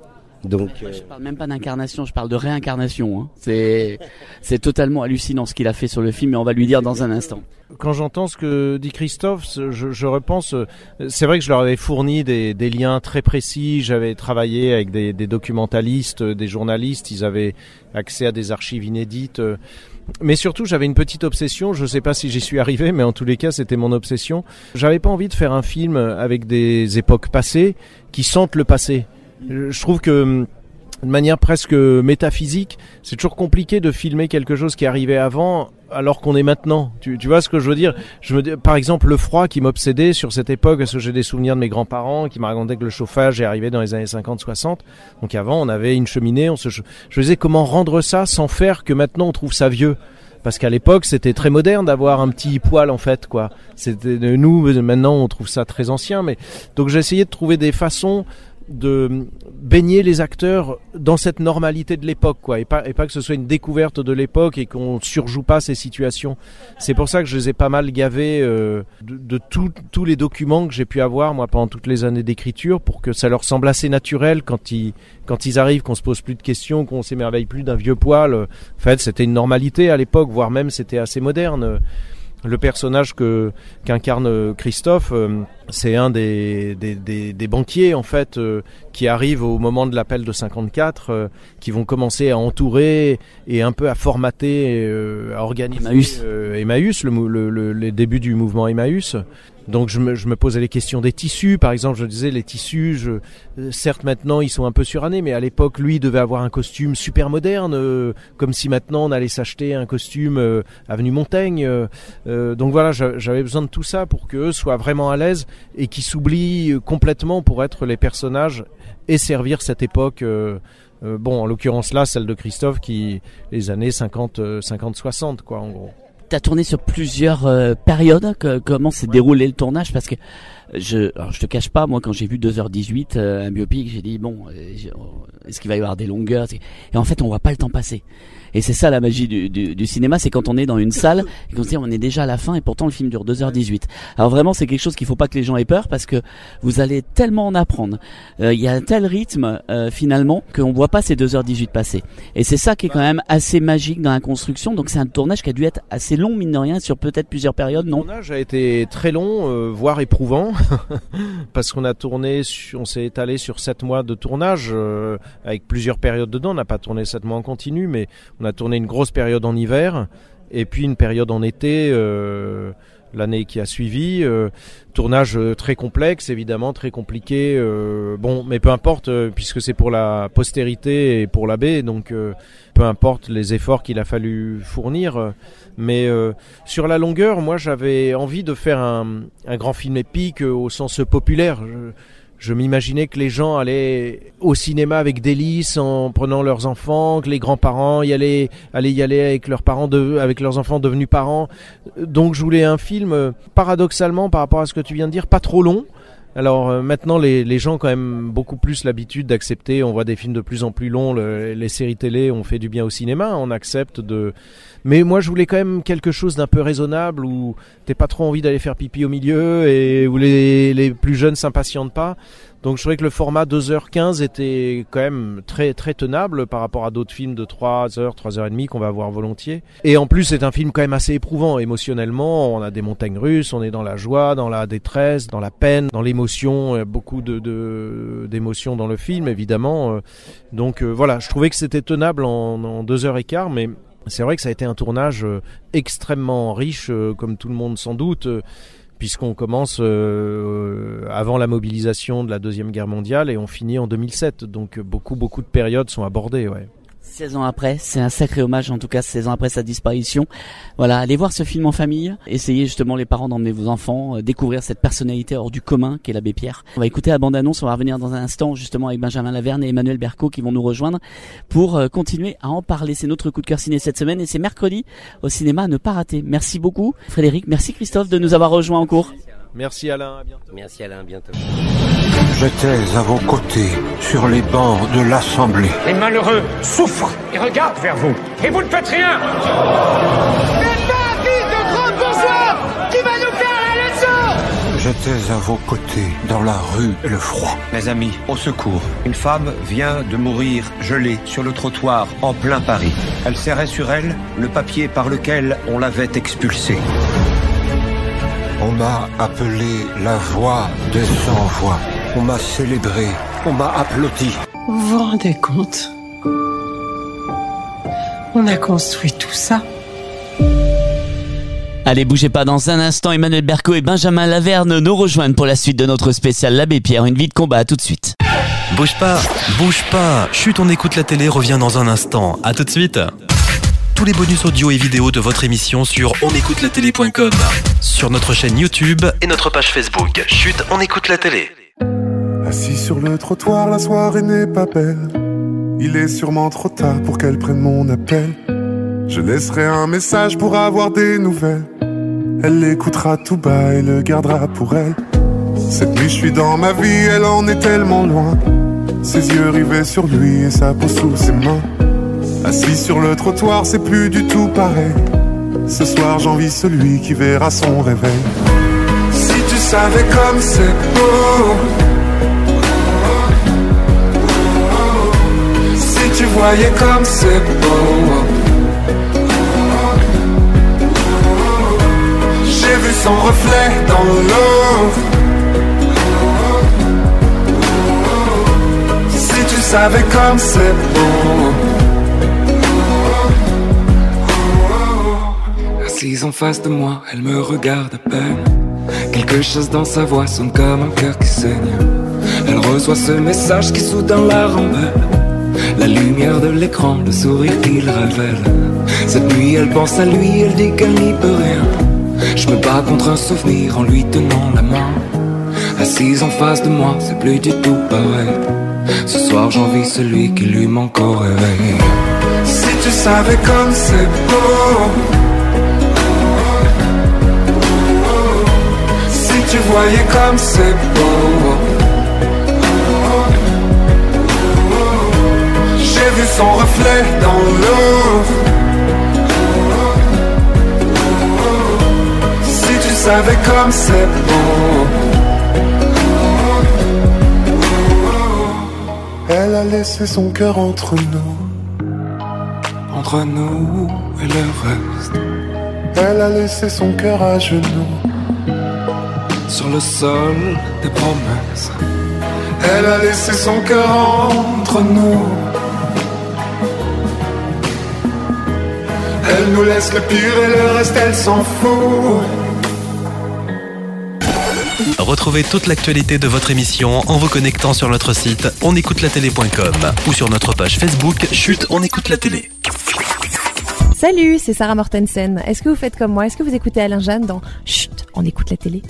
Donc, euh... je parle même pas d'incarnation, je parle de réincarnation. Hein. C'est, c'est totalement hallucinant ce qu'il a fait sur le film, et on va lui dire dans un instant. Quand j'entends ce que dit Christophe, je, je repense. C'est vrai que je leur avais fourni des, des liens très précis. J'avais travaillé avec des, des documentalistes, des journalistes. Ils avaient accès à des archives inédites. Mais surtout, j'avais une petite obsession. Je ne sais pas si j'y suis arrivé, mais en tous les cas, c'était mon obsession. J'avais pas envie de faire un film avec des époques passées qui sentent le passé. Je trouve que de manière presque métaphysique, c'est toujours compliqué de filmer quelque chose qui arrivait avant alors qu'on est maintenant. Tu, tu vois ce que je veux dire? Je me dis, par exemple, le froid qui m'obsédait sur cette époque, parce que j'ai des souvenirs de mes grands-parents qui me racontaient que le chauffage est arrivé dans les années cinquante soixante. Donc avant, on avait une cheminée. On se, je me disais comment rendre ça sans faire que maintenant on trouve ça vieux. Parce qu'à l'époque, c'était très moderne d'avoir un petit poêle, en fait, quoi. C'était, nous, maintenant, on trouve ça très ancien, mais, donc j'ai essayé de trouver des façons de baigner les acteurs dans cette normalité de l'époque, quoi, et pas, et pas que ce soit une découverte de l'époque et qu'on surjoue pas ces situations. C'est pour ça que je les ai pas mal gavés euh, de, de tous les documents que j'ai pu avoir, moi, pendant toutes les années d'écriture, pour que ça leur semble assez naturel quand ils, quand ils arrivent, qu'on se pose plus de questions, qu'on s'émerveille plus d'un vieux poêle. En fait, c'était une normalité à l'époque, voire même c'était assez moderne. Le personnage que qu'incarne Christophe, euh, c'est un des, des, des, des banquiers en fait euh, qui arrivent au moment de l'appel de cinquante-quatre, euh, qui vont commencer à entourer et un peu à formater, euh, à organiser Emmaüs, euh, Emmaüs le, le, le, les débuts du mouvement Emmaüs. Donc je me, je me posais les questions des tissus, par exemple je disais les tissus, je, euh, certes maintenant ils sont un peu surannés, mais à l'époque lui devait avoir un costume super moderne, euh, comme si maintenant on allait s'acheter un costume euh, avenue Montaigne, euh, euh, donc voilà, j'avais besoin de tout ça pour qu'eux soient vraiment à l'aise et qu'ils s'oublient complètement pour être les personnages et servir cette époque, euh, euh, bon en l'occurrence là celle de Christophe qui les années cinquante soixante quoi en gros. T'as tourné sur plusieurs euh, périodes. Que, comment s'est déroulé le tournage? Parce que je, alors je te cache pas, moi quand j'ai vu deux heures dix-huit, euh, un biopic, j'ai dit bon, euh, est-ce qu'il va y avoir des longueurs? Et en fait, on voit pas le temps passer. Et c'est ça la magie du, du, du cinéma, c'est quand on est dans une salle et qu'on se dit on est déjà à la fin et pourtant le film dure deux heures dix-huit. Alors vraiment c'est quelque chose qu'il faut pas que les gens aient peur parce que vous allez tellement en apprendre. Il euh, y a un tel rythme euh, finalement qu'on voit pas ces deux heures dix-huit passer. Et c'est ça qui est quand même assez magique dans la construction. Donc c'est un tournage qui a dû être assez long mine de rien sur peut-être plusieurs périodes, non? Le tournage a été très long, euh, voire éprouvant parce qu'on a tourné, on s'est étalé sur sept mois de tournage euh, avec plusieurs périodes dedans. On n'a pas tourné sept mois en continu, mais on a tourné une grosse période en hiver et puis une période en été euh, l'année qui a suivi. Euh, tournage euh, très complexe, évidemment, très compliqué. Euh, bon, mais peu importe, euh, puisque c'est pour la postérité et pour l'abbé, donc euh, peu importe les efforts qu'il a fallu fournir. Euh, mais euh, sur la longueur, moi j'avais envie de faire un, un grand film épique euh, au sens populaire. Je, Je m'imaginais que les gens allaient au cinéma avec délice en prenant leurs enfants, que les grands-parents y allaient, allaient y aller avec leurs parents, de, avec leurs enfants devenus parents. Donc je voulais un film, paradoxalement par rapport à ce que tu viens de dire, pas trop long. Alors euh, maintenant les, les gens ont quand même beaucoup plus l'habitude d'accepter, on voit des films de plus en plus longs, le, les séries télé ont fait du bien au cinéma, on accepte de... Mais moi je voulais quand même quelque chose d'un peu raisonnable où t'as pas trop envie d'aller faire pipi au milieu et où les, les plus jeunes s'impatientent pas. Donc je trouvais que le format deux heures quinze était quand même très très tenable par rapport à d'autres films de trois heures, trois heures trente qu'on va voir volontiers. Et en plus c'est un film quand même assez éprouvant émotionnellement, on a des montagnes russes, on est dans la joie, dans la détresse, dans la peine, dans l'émotion, beaucoup de, de, d'émotions dans le film évidemment. Donc euh, voilà, je trouvais que c'était tenable en, en deux heures et quart, mais c'est vrai que ça a été un tournage euh, extrêmement riche, euh, comme tout le monde sans doute, euh, puisqu'on commence euh, avant la mobilisation de la Deuxième Guerre mondiale et on finit en deux mille sept. Donc beaucoup, beaucoup de périodes sont abordées, ouais. seize ans après, c'est un sacré hommage en tout cas, seize ans après sa disparition. Voilà, allez voir ce film en famille, essayez justement les parents d'emmener vos enfants, euh, découvrir cette personnalité hors du commun qu'est l'abbé Pierre. On va écouter la bande-annonce, on va revenir dans un instant justement avec Benjamin Laverne et Emmanuel Berco qui vont nous rejoindre pour euh, continuer à en parler. C'est notre coup de cœur ciné cette semaine et c'est mercredi au cinéma à ne pas rater. Merci beaucoup Frédéric, merci Christophe de nous avoir rejoints en cours. Merci Alain, à bientôt. Merci Alain, à bientôt. J'étais à vos côtés, sur les bancs de l'Assemblée. Les malheureux souffrent et regardent vers vous. Et vous ne faites rien. C'est pas un fils de grand bourgeois qui va nous faire la leçon. J'étais à vos côtés, dans la rue et le froid. Mes amis, au secours. Une femme vient de mourir gelée sur le trottoir en plein Paris. Elle serrait sur elle le papier par lequel on l'avait expulsée. On m'a appelé la voix des sans-voix. On m'a célébré, on m'a applaudi. Vous vous rendez compte? On a construit tout ça. Allez, bougez pas, dans un instant, Emmanuel Berco et Benjamin Laverne nous rejoignent pour la suite de notre spécial L'Abbé Pierre, une vie de combat. À tout de suite. Bouge pas, bouge pas. Chut, on écoute la télé revient dans un instant. À tout de suite. Tous les bonus audio et vidéo de votre émission sur on écoute la télé point com, sur notre chaîne YouTube et notre page Facebook. Chut, on écoute la télé. Assis sur le trottoir, la soirée n'est pas belle. Il est sûrement trop tard pour qu'elle prenne mon appel. Je laisserai un message pour avoir des nouvelles. Elle l'écoutera tout bas et le gardera pour elle. Cette nuit je suis dans ma vie, elle en est tellement loin. Ses yeux rivés sur lui et sa peau sous ses mains. Assis sur le trottoir, c'est plus du tout pareil. Ce soir j'envie celui qui verra son réveil. Si tu savais comme c'est beau, si tu voyais comme c'est beau. J'ai vu son reflet dans l'eau. Si tu savais comme c'est beau. Assise en face de moi, elle me regarde à peine. Quelque chose dans sa voix sonne comme un cœur qui saigne. Elle reçoit ce message qui soudain la rend belle. La lumière de l'écran, le sourire qu'il révèle. Cette nuit elle pense à lui, elle dit qu'elle n'y peut rien. Je me bats contre un souvenir en lui tenant la main. Assise en face de moi, c'est plus du tout pareil. Ce soir j'envie celui qui lui manque au réveil. Si tu savais comme c'est beau, si tu voyais comme c'est beau. J'ai vu son reflet dans l'eau. Si tu savais comme c'est beau. Elle a laissé son cœur entre nous, entre nous et le reste. Elle a laissé son cœur à genoux, sur le sol des promesses. Elle a laissé son cœur entre nous. Elle nous laisse le pire et le reste elle s'en fout. Retrouvez toute l'actualité de votre émission en vous connectant sur notre site on écoute la télé point com ou sur notre page Facebook Chut, on écoute la télé. Salut, c'est Sarah Mortensen. Est-ce que vous faites comme moi? Est-ce que vous écoutez Alain Jeanne dans Chut, on écoute la télé?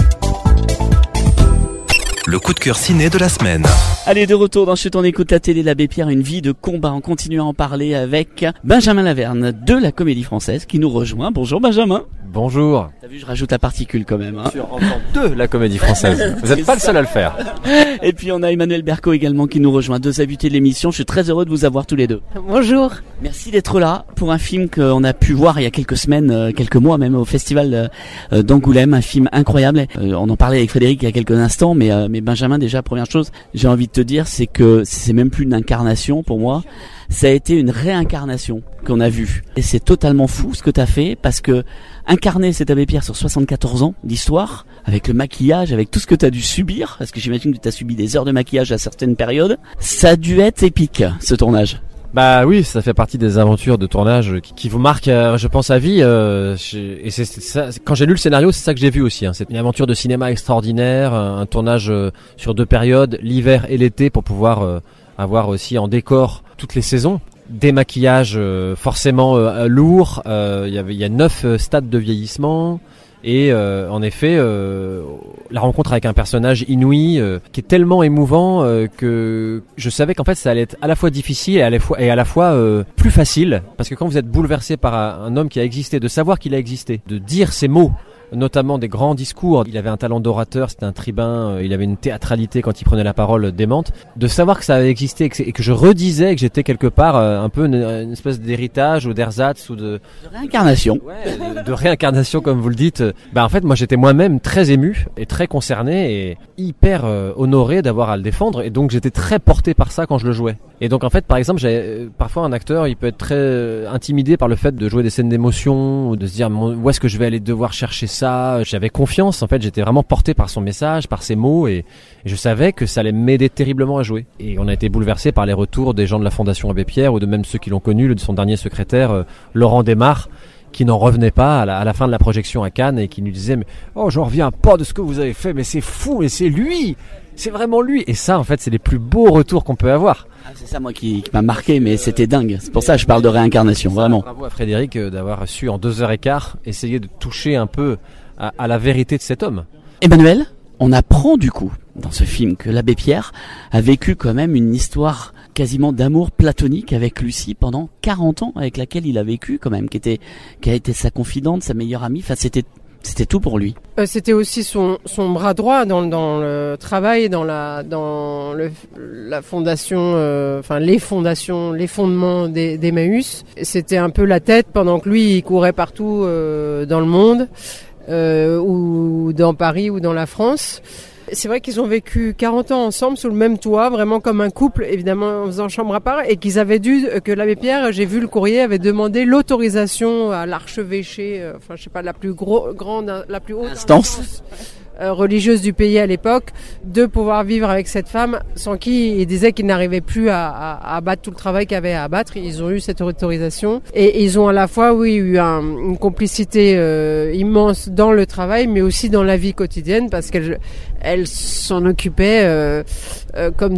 Le coup de cœur ciné de la semaine. Allez, de retour dans Chut, on écoute la télé, l'Abbé Pierre, une vie de combat. On continue à en parler avec Benjamin Laverne de la Comédie Française qui nous rejoint. Bonjour Benjamin. Bonjour. T'as vu, je rajoute la particule quand même. Hein. Sur entend de la Comédie Française. Vous n'êtes pas le seul à le faire. Et puis on a Emmanuel Berco également qui nous rejoint, deux habitués de l'émission. Je suis très heureux de vous avoir tous les deux. Bonjour. Merci d'être là pour un film qu'on a pu voir il y a quelques semaines, quelques mois même au festival d'Angoulême, un film incroyable. On en parlait avec Frédéric il y a quelques instants, mais, mais Benjamin, déjà première chose, j'ai envie de te dire, c'est que c'est même plus une incarnation pour moi. Ça a été une réincarnation qu'on a vue. Et c'est totalement fou ce que t'as fait, parce que incarner cet Abbé Pierre sur soixante-quatorze ans d'histoire, avec le maquillage, avec tout ce que t'as dû subir, parce que j'imagine que t'as subi des heures de maquillage à certaines périodes, ça a dû être épique, ce tournage. Bah oui, ça fait partie des aventures de tournage qui, qui vous marquent, euh, je pense, à vie. Euh, et c'est, c'est ça, quand j'ai lu le scénario, c'est ça que j'ai vu aussi. Hein. C'est une aventure de cinéma extraordinaire, un, un tournage euh, sur deux périodes, l'hiver et l'été, pour pouvoir euh, avoir aussi en décor toutes les saisons. Des maquillages euh, forcément euh, lourds. Euh, il y avait, il y a neuf euh, stades de vieillissement. Et euh, en effet, euh, la rencontre avec un personnage inouï euh, qui est tellement émouvant euh, que je savais qu'en fait ça allait être à la fois difficile et à la fois, et à la fois euh, plus facile. Parce que quand vous êtes bouleversé par un, un homme qui a existé, de savoir qu'il a existé, de dire ces mots notamment des grands discours. Il avait un talent d'orateur, c'était un tribun, il avait une théâtralité quand il prenait la parole démente. De savoir que ça avait existé et que, et que je redisais que j'étais quelque part un peu une, une espèce d'héritage ou d'ersatz ou de... De réincarnation. Ouais, de, de réincarnation comme vous le dites. Bah en fait moi j'étais moi-même très ému et très concerné et hyper euh, honoré d'avoir à le défendre et donc j'étais très porté par ça quand je le jouais. Et donc en fait par exemple j'ai euh, parfois un acteur il peut être très euh, intimidé par le fait de jouer des scènes d'émotion ou de se dire où est-ce que je vais aller devoir chercher ça. J'avais confiance en fait, j'étais vraiment porté par son message, par ses mots et, et je savais que ça allait m'aider terriblement à jouer. Et on a été bouleversé par les retours des gens de la Fondation Abbé Pierre ou de même ceux qui l'ont connu, le de son dernier secrétaire euh, Laurent Desmar, qui n'en revenait pas à la, à la fin de la projection à Cannes et qui nous disait mais oh j'en reviens pas de ce que vous avez fait, mais c'est fou et c'est lui, c'est vraiment lui. Et ça en fait c'est les plus beaux retours qu'on peut avoir. Ah, c'est ça moi qui, qui m'a marqué, mais c'était dingue. C'est pour ça que je parle de réincarnation, vraiment. Bravo à Frédéric euh, d'avoir su en deux heures et quart essayer de toucher un peu à, à la vérité de cet homme. Emmanuel, on apprend du coup dans ce film que l'abbé Pierre a vécu quand même une histoire quasiment d'amour platonique avec Lucie pendant quarante ans, avec laquelle il a vécu quand même, qui était, qui a été sa confidente, sa meilleure amie. Enfin, c'était, c'était tout pour lui. Euh, c'était aussi son, son bras droit dans, dans le travail, dans la, dans le, la fondation, euh, enfin les fondations, les fondements des, d'Emmaüs. C'était un peu la tête pendant que lui il courait partout euh, dans le monde, euh, ou dans Paris ou dans la France. C'est vrai qu'ils ont vécu quarante ans ensemble sous le même toit, vraiment comme un couple, évidemment en faisant chambre à part, et qu'ils avaient dû, que l'abbé Pierre, j'ai vu le courrier, avait demandé l'autorisation à l'archevêché, euh, enfin je sais pas, la plus gros, grande, la plus haute instance, instance euh, religieuse du pays à l'époque, de pouvoir vivre avec cette femme, sans qui il disait qu'il n'arrivait plus à, à, à abattre tout le travail qu'il avait à abattre. Ils ont eu cette autorisation, et ils ont à la fois, oui, eu un, une complicité euh, immense dans le travail, mais aussi dans la vie quotidienne, parce qu'elle elle s'en occupait euh, euh, comme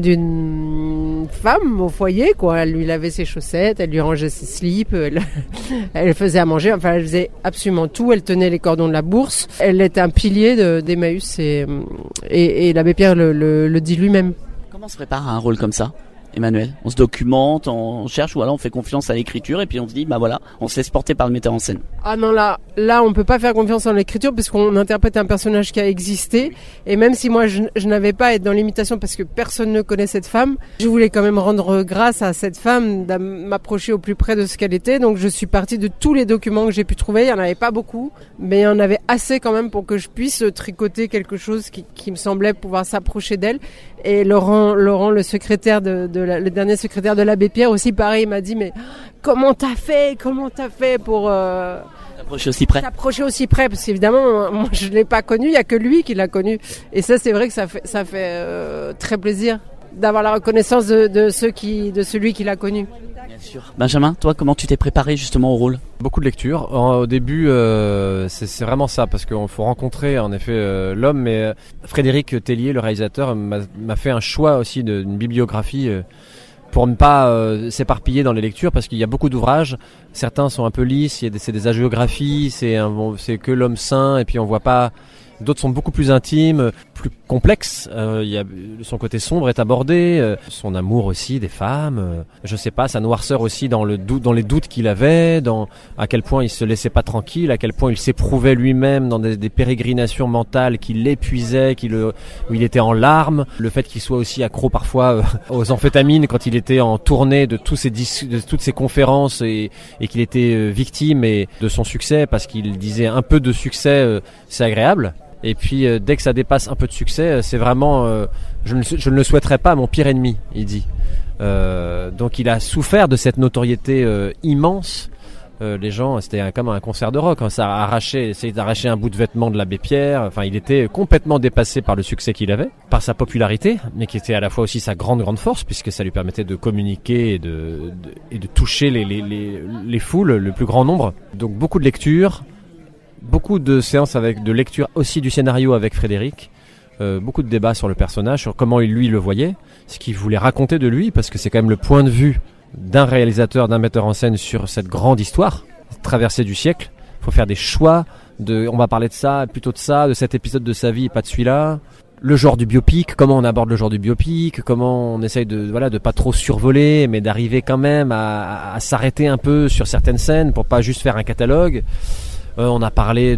d'une femme au foyer, quoi. Elle lui lavait ses chaussettes, elle lui rangeait ses slips, elle, elle faisait à manger, enfin elle faisait absolument tout, elle tenait les cordons de la bourse. Elle était un pilier de, d'Emmaüs et, et, et l'abbé Pierre le, le, le dit lui-même. Comment on se prépare à un rôle comme ça, Emmanuel? On se documente, on cherche, ou alors on fait confiance à l'écriture et puis on se dit bah voilà, on se laisse porter par le metteur en scène. Ah non, là, là on peut pas faire confiance en l'écriture puisqu'on interprète un personnage qui a existé, et même si moi je, je n'avais pas à être dans l'imitation parce que personne ne connaît cette femme, je voulais quand même rendre grâce à cette femme, de m'approcher au plus près de ce qu'elle était, donc je suis partie de tous les documents que j'ai pu trouver. Il y en avait pas beaucoup, mais il y en avait assez quand même pour que je puisse tricoter quelque chose qui, qui me semblait pouvoir s'approcher d'elle. Et Laurent, Laurent, le secrétaire de, de la, le dernier secrétaire de l'abbé Pierre aussi, pareil, il m'a dit mais comment t'as fait, comment t'as fait pour euh, t'approcher aussi près, t'approcher aussi près, parce qu'évidemment moi je l'ai pas connu, il y a que lui qui l'a connu, et ça c'est vrai que ça fait ça fait euh, très plaisir d'avoir la reconnaissance de, de ceux qui, de celui qui l'a connu. Bien sûr. Benjamin, toi, comment tu t'es préparé justement au rôle? Beaucoup de lectures. Au début, euh, c'est, c'est vraiment ça, parce qu'il faut rencontrer en effet euh, l'homme. Mais euh, Frédéric Tellier, le réalisateur, m'a, m'a fait un choix aussi de, d'une bibliographie euh, pour ne pas euh, s'éparpiller dans les lectures, parce qu'il y a beaucoup d'ouvrages. Certains sont un peu lisses, il y a des, c'est des hagiographies, c'est, un, c'est que l'homme saint, et puis on voit pas. D'autres sont beaucoup plus intimes, plus complexes. Euh, il y a son côté sombre est abordé, euh, son amour aussi des femmes. Euh, je sais pas, sa noirceur aussi dans le doute, dans les doutes qu'il avait, dans à quel point il se laissait pas tranquille, à quel point il s'éprouvait lui-même dans des, des pérégrinations mentales qui l'épuisaient, qui le, où il était en larmes. Le fait qu'il soit aussi accro parfois euh, aux amphétamines quand il était en tournée de tous ces dis- de toutes ces conférences et, et qu'il était euh, victime et de son succès, parce qu'il disait un peu de succès, euh, c'est agréable. Et puis euh, dès que ça dépasse un peu de succès, euh, c'est vraiment, euh, je, ne, je ne le souhaiterais pas à mon pire ennemi, il dit. Euh, donc il a souffert de cette notoriété euh, immense. Euh, les gens, c'était comme un concert de rock, hein, ça a arraché, essayé d'arracher un bout de vêtement de l'abbé Pierre. Enfin, il était complètement dépassé par le succès qu'il avait, par sa popularité, mais qui était à la fois aussi sa grande grande force, puisque ça lui permettait de communiquer et de, de, et de toucher les, les, les, les foules, le plus grand nombre. Donc beaucoup de lectures. Beaucoup de séances avec de lecture aussi du scénario avec Frédéric, euh, beaucoup de débats sur le personnage, sur comment lui le voyait, ce qu'il voulait raconter de lui, parce que c'est quand même le point de vue d'un réalisateur, d'un metteur en scène sur cette grande histoire, traversée du siècle. Il faut faire des choix, de, on va parler de ça, plutôt de ça, de cet épisode de sa vie et pas de celui-là. Le genre du biopic, comment on aborde le genre du biopic, comment on essaye de voilà de pas trop survoler, mais d'arriver quand même à, à, à s'arrêter un peu sur certaines scènes pour pas juste faire un catalogue. Euh, on a parlé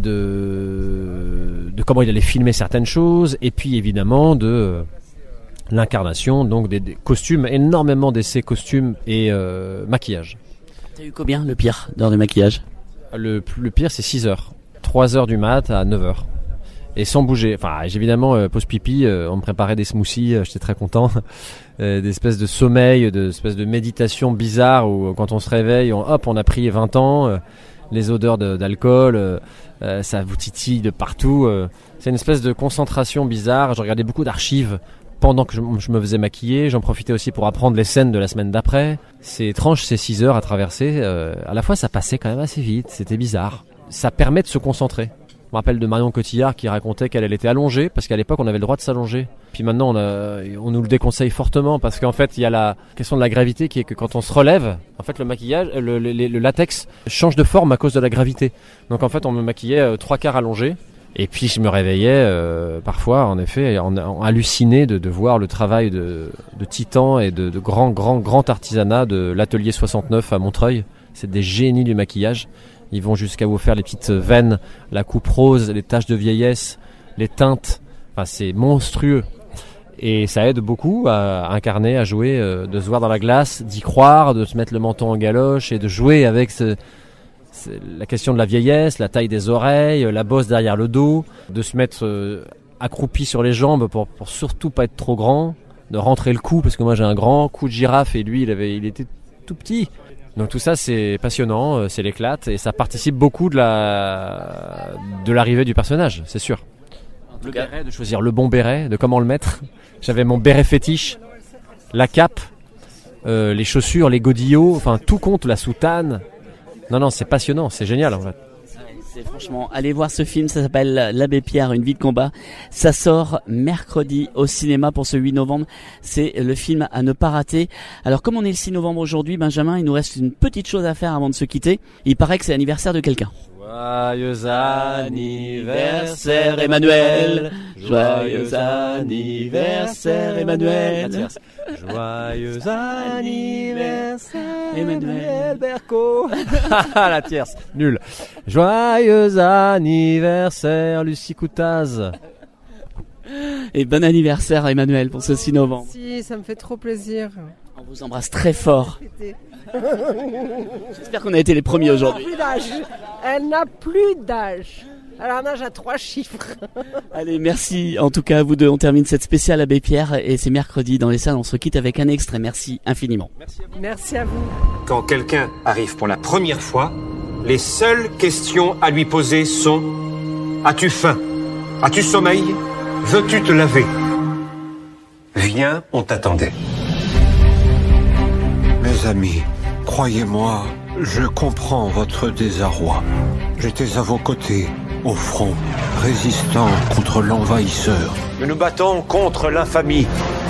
de, de comment il allait filmer certaines choses, et puis évidemment de euh, l'incarnation, donc des, des costumes, énormément d'essais costumes et euh, maquillage. T'as eu combien le pire d'heures de maquillage? Le, le pire, c'est six heures. trois heures du mat à neuf heures. Et sans bouger. Enfin, j'ai évidemment, euh, pause pipi, euh, on me préparait des smoothies, euh, j'étais très content. euh, des espèces de sommeil, des espèces de méditation bizarre où euh, quand on se réveille, on, hop, on a pris vingt ans. Euh, les odeurs de, d'alcool, euh, euh, ça vous titille de partout. Euh, c'est une espèce de concentration bizarre. Je regardais beaucoup d'archives pendant que je, je me faisais maquiller. J'en profitais aussi pour apprendre les scènes de la semaine d'après. C'est étrange ces six heures à traverser. Euh, à la fois, ça passait quand même assez vite. C'était bizarre. Ça permet de se concentrer. Je me rappelle de Marion Cotillard qui racontait qu'elle elle était allongée parce qu'à l'époque on avait le droit de s'allonger. Puis maintenant on, a, on nous le déconseille fortement parce qu'en fait il y a la question de la gravité qui est que quand on se relève, en fait le maquillage, le, le, le latex change de forme à cause de la gravité. Donc en fait on me maquillait euh, trois quarts allongé. Et puis je me réveillais euh, parfois en effet en, en halluciné de, de voir le travail de, de titan et de, de grand grand grand artisanat de l'atelier soixante-neuf à Montreuil. C'est des génies du maquillage. Ils vont jusqu'à vous faire les petites veines, la coupe rose, les taches de vieillesse, les teintes. Enfin, c'est monstrueux. Et ça aide beaucoup à incarner, à jouer, euh, de se voir dans la glace, d'y croire, de se mettre le menton en galoche et de jouer avec ce, ce, la question de la vieillesse, la taille des oreilles, la bosse derrière le dos, de se mettre euh, accroupi sur les jambes pour, pour surtout pas être trop grand, de rentrer le cou, parce que moi j'ai un grand cou de girafe et lui il avait, il était tout petit. Donc tout ça c'est passionnant, c'est l'éclate et ça participe beaucoup de la de l'arrivée du personnage, c'est sûr. Le béret, de choisir le bon béret, de comment le mettre. J'avais mon béret fétiche, la cape, euh, les chaussures, les godillots, enfin tout compte, la soutane. Non non, c'est passionnant, c'est génial en fait. C'est franchement, allez voir ce film, ça s'appelle L'Abbé Pierre, une vie de combat. Ça sort mercredi au cinéma pour ce huit novembre. C'est le film à ne pas rater. Alors comme on est le six novembre aujourd'hui, Benjamin, il nous reste une petite chose à faire avant de se quitter. Il paraît que c'est l'anniversaire de quelqu'un. Joyeux anniversaire Emmanuel, joyeux anniversaire Emmanuel, joyeux anniversaire Emmanuel Berco. La tierce, nul. Joyeux anniversaire Lucie Coutaz. Et bon anniversaire Emmanuel pour ce six novembre. Si, ça me fait trop plaisir. On vous embrasse très fort. J'espère qu'on a été les premiers aujourd'hui. Elle n'a plus d'âge. Elle n'a plus d'âge. Elle a un âge à trois chiffres. Allez, merci en tout cas à vous deux. On termine cette spéciale Abbé Pierre et c'est mercredi dans les salles. On se quitte avec un extrait. Merci infiniment. Merci à vous. Merci à vous. Quand quelqu'un arrive pour la première fois, les seules questions à lui poser sont: as-tu faim? As-tu sommeil? Veux-tu te laver? Viens, on t'attendait. Mes amis, croyez-moi, je comprends votre désarroi. J'étais à vos côtés, au front, résistant contre l'envahisseur. Nous nous battons contre l'infamie,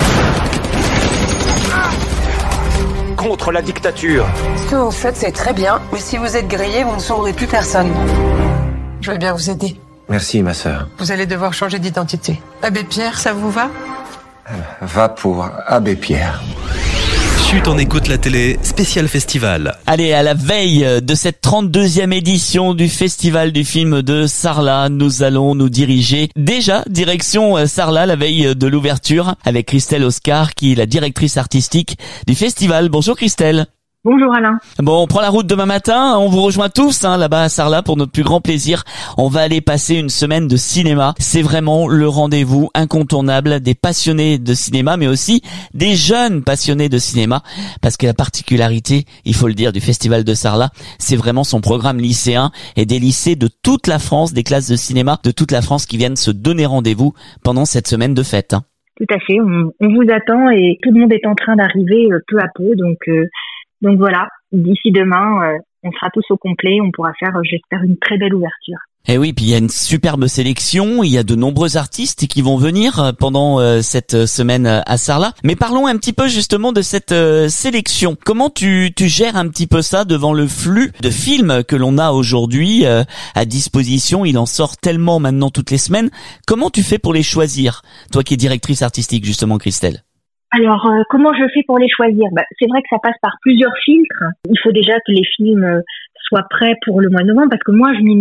contre la dictature. Ce que vous faites, c'est très bien, mais si vous êtes grillé, vous ne sauverez plus personne. Je vais bien vous aider. Merci, ma sœur. Vous allez devoir changer d'identité. Abbé Pierre, ça vous va? Va pour Abbé Pierre. Chut, on écoute la télé, spécial festival. Allez, à la veille de cette trente-deuxième édition du festival du film de Sarlat, nous allons nous diriger déjà direction Sarlat, la veille de l'ouverture, avec Christelle Oscar, qui est la directrice artistique du festival. Bonjour Christelle. Bonjour Alain. Bon, on prend la route demain matin, on vous rejoint tous hein, là-bas à Sarlat pour notre plus grand plaisir. On va aller passer une semaine de cinéma. C'est vraiment le rendez-vous incontournable des passionnés de cinéma, mais aussi des jeunes passionnés de cinéma. Parce que la particularité, il faut le dire, du Festival de Sarlat, c'est vraiment son programme lycéen et des lycées de toute la France, des classes de cinéma de toute la France qui viennent se donner rendez-vous pendant cette semaine de fête. Hein. Tout à fait, on, on vous attend et tout le monde est en train d'arriver euh, peu à peu, donc... Euh... Donc voilà, d'ici demain, euh, on sera tous au complet, on pourra faire, euh, j'espère, une très belle ouverture. Et oui, puis il y a une superbe sélection, il y a de nombreux artistes qui vont venir pendant euh, cette semaine à Sarlat. Mais parlons un petit peu justement de cette euh, sélection. Comment tu, tu gères un petit peu ça devant le flux de films que l'on a aujourd'hui euh, à disposition? Il en sort tellement maintenant toutes les semaines. Comment tu fais pour les choisir? Toi qui es directrice artistique justement, Christelle. Alors, euh, comment je fais pour les choisir? Bah, c'est vrai que ça passe par plusieurs filtres. Il faut déjà que les films euh, soient prêts pour le mois de novembre, parce que moi, je m'y mets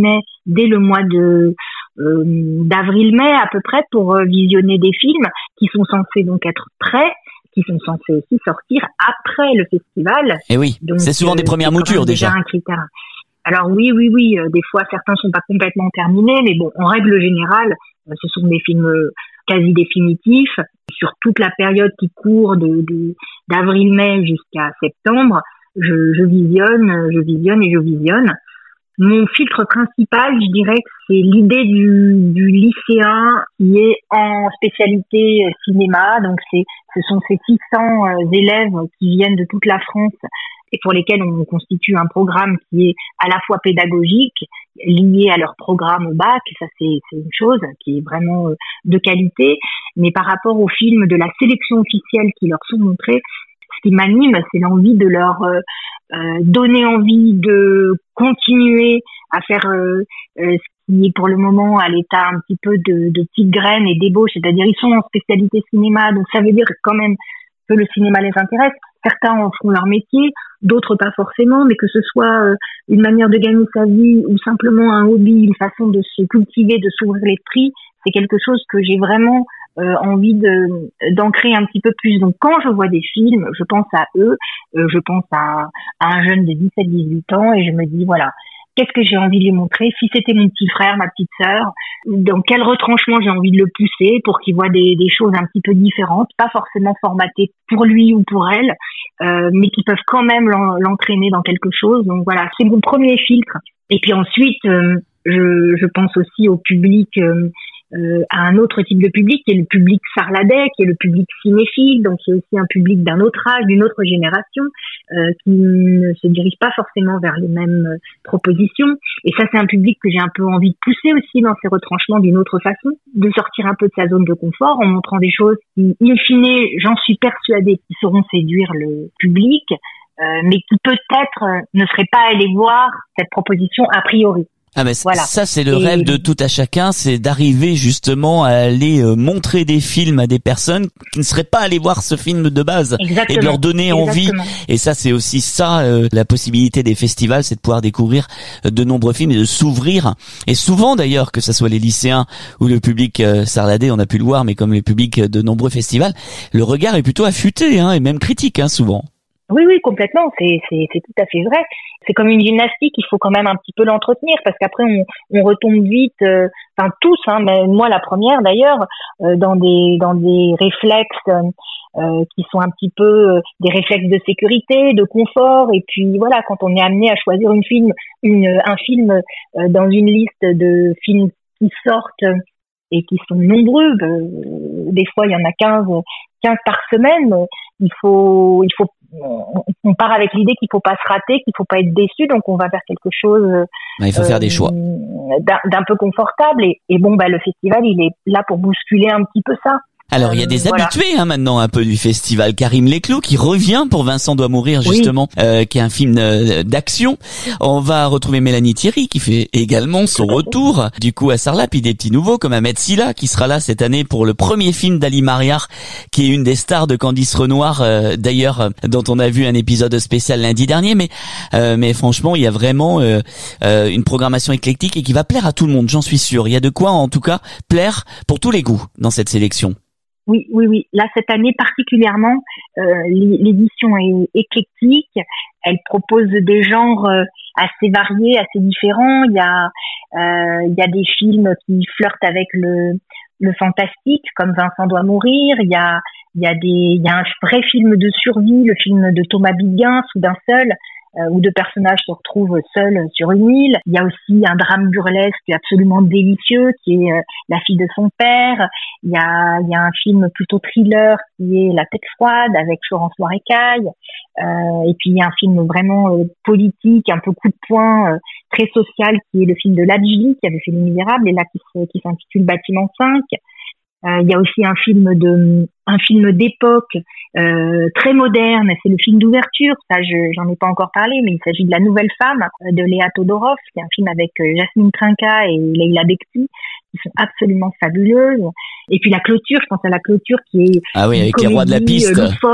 dès le mois de euh, d'avril-mai à peu près pour euh, visionner des films qui sont censés donc être prêts, qui sont censés aussi sortir après le festival. Et oui, donc, c'est souvent euh, des premières moutures déjà. déjà un critère. Alors oui, oui, oui, euh, des fois certains sont pas complètement terminés, mais bon, en règle générale, euh, ce sont des films euh, quasi définitifs sur toute la période qui court de, de d'avril-mai jusqu'à septembre. Je, je visionne, je visionne et je visionne. Mon filtre principal, je dirais que c'est l'idée du, du lycéen qui est en spécialité cinéma. Donc c'est, ce sont ces six cents élèves qui viennent de toute la France et pour lesquels on constitue un programme qui est à la fois pédagogique, lié à leur programme au bac. Ça c'est, c'est une chose qui est vraiment de qualité. Mais par rapport aux films de la sélection officielle qui leur sont montrés, ce qui m'anime, c'est l'envie de leur euh, euh, donner envie de continuer à faire euh, euh, ce qui est pour le moment à l'état un petit peu de, de petites graines et d'ébauche, c'est-à-dire ils sont en spécialité cinéma, donc ça veut dire quand même que le cinéma les intéresse. Certains en font leur métier, d'autres pas forcément, mais que ce soit euh, une manière de gagner sa vie ou simplement un hobby, une façon de se cultiver, de s'ouvrir l'esprit, c'est quelque chose que j'ai vraiment Euh, envie de d'ancrer un petit peu plus. Donc quand je vois des films, je pense à eux, euh, je pense à, à un jeune de dix-sept dix-huit ans et je me dis voilà, qu'est-ce que j'ai envie de lui montrer? Si c'était mon petit frère, ma petite sœur, dans quel retranchement j'ai envie de le pousser pour qu'il voit des, des choses un petit peu différentes, pas forcément formatées pour lui ou pour elle, euh, mais qui peuvent quand même l'en, l'entraîner dans quelque chose. Donc voilà, c'est mon premier filtre. Et puis ensuite, euh, je, je pense aussi au public euh, Euh, à un autre type de public qui est le public sarladais, qui est le public cinéphile, donc c'est aussi un public d'un autre âge, d'une autre génération, euh, qui ne se dirige pas forcément vers les mêmes euh, propositions. Et ça, c'est un public que j'ai un peu envie de pousser aussi dans ses retranchements d'une autre façon, de sortir un peu de sa zone de confort en montrant des choses qui, in fine, j'en suis persuadée, qui sauront séduire le public, euh, mais qui peut-être euh, ne seraient pas allés voir cette proposition a priori. Ah mais voilà. Ça c'est le et... rêve de tout à chacun, c'est d'arriver justement à aller euh, montrer des films à des personnes qui ne seraient pas allées voir ce film de base. Exactement. Et de leur donner envie. Exactement. Et ça c'est aussi ça euh, la possibilité des festivals, c'est de pouvoir découvrir de nombreux films et de s'ouvrir. Et souvent d'ailleurs, que ce soit les lycéens ou le public euh, sarladé, on a pu le voir, mais comme le public de nombreux festivals, le regard est plutôt affûté hein, et même critique hein, souvent. Oui, oui, complètement. C'est, c'est, c'est tout à fait vrai. C'est comme une gymnastique. Il faut quand même un petit peu l'entretenir parce qu'après on, on retombe vite. Euh, enfin tous, hein, mais moi la première d'ailleurs, euh, dans des dans des réflexes euh, qui sont un petit peu euh, des réflexes de sécurité, de confort. Et puis voilà, quand on est amené à choisir une film, une un film euh, dans une liste de films qui sortent et qui sont nombreux, euh, des fois il y en a quinze, quinze par semaine. Il faut, il faut on part avec l'idée qu'il faut pas se rater, qu'il faut pas être déçu, donc on va vers quelque chose bah, il faut euh, faire des choix d'un, d'un peu confortable et, et bon bah le festival il est là pour bousculer un petit peu ça. Alors il y a des voilà. habitués hein, maintenant un peu du festival. Karim Leclou qui revient pour Vincent doit mourir justement, oui. euh, qui est un film euh, d'action. On va retrouver Mélanie Thierry qui fait également son retour du coup à Sarlat, puis des petits nouveaux comme Ahmed Silla qui sera là cette année pour le premier film d'Ali Mariar qui est une des stars de Candice Renoir euh, d'ailleurs euh, dont on a vu un épisode spécial lundi dernier. Mais euh, mais franchement il y a vraiment euh, euh, une programmation éclectique et qui va plaire à tout le monde, j'en suis sûr. Il y a de quoi en tout cas plaire pour tous les goûts dans cette sélection. Oui, oui, oui. Là, cette année particulièrement, euh, l'édition est éclectique. Elle propose des genres assez variés, assez différents. Il y a, euh, il y a des films qui flirtent avec le, le fantastique, comme Vincent doit mourir. Il y a, il y a des, il y a un vrai film de survie, le film de Thomas Biguin, Soudain seul, euh, où deux personnages se retrouvent seuls sur une île. Il y a aussi un drame burlesque absolument délicieux qui est euh, La fille de son père. Il y a, il y a un film plutôt thriller qui est La tête froide avec Florence Moirecaille. Euh, et puis il y a un film vraiment euh, politique, un peu coup de poing, euh, très social, qui est le film de Ladji qui avait fait Les Misérables et là qui, qui s'intitule Bâtiment cinq. Euh, il y a aussi un film de, un film d'époque euh, très moderne, c'est le film d'ouverture. Ça, je, j'en ai pas encore parlé, mais il s'agit de La Nouvelle Femme de Léa Todorov, qui est un film avec euh, Jasmine Trinka et Leila Bekti, qui sont absolument fabuleuses. Et puis la clôture, je pense à la clôture qui est ah oui, avec les rois de la piste, loufoque,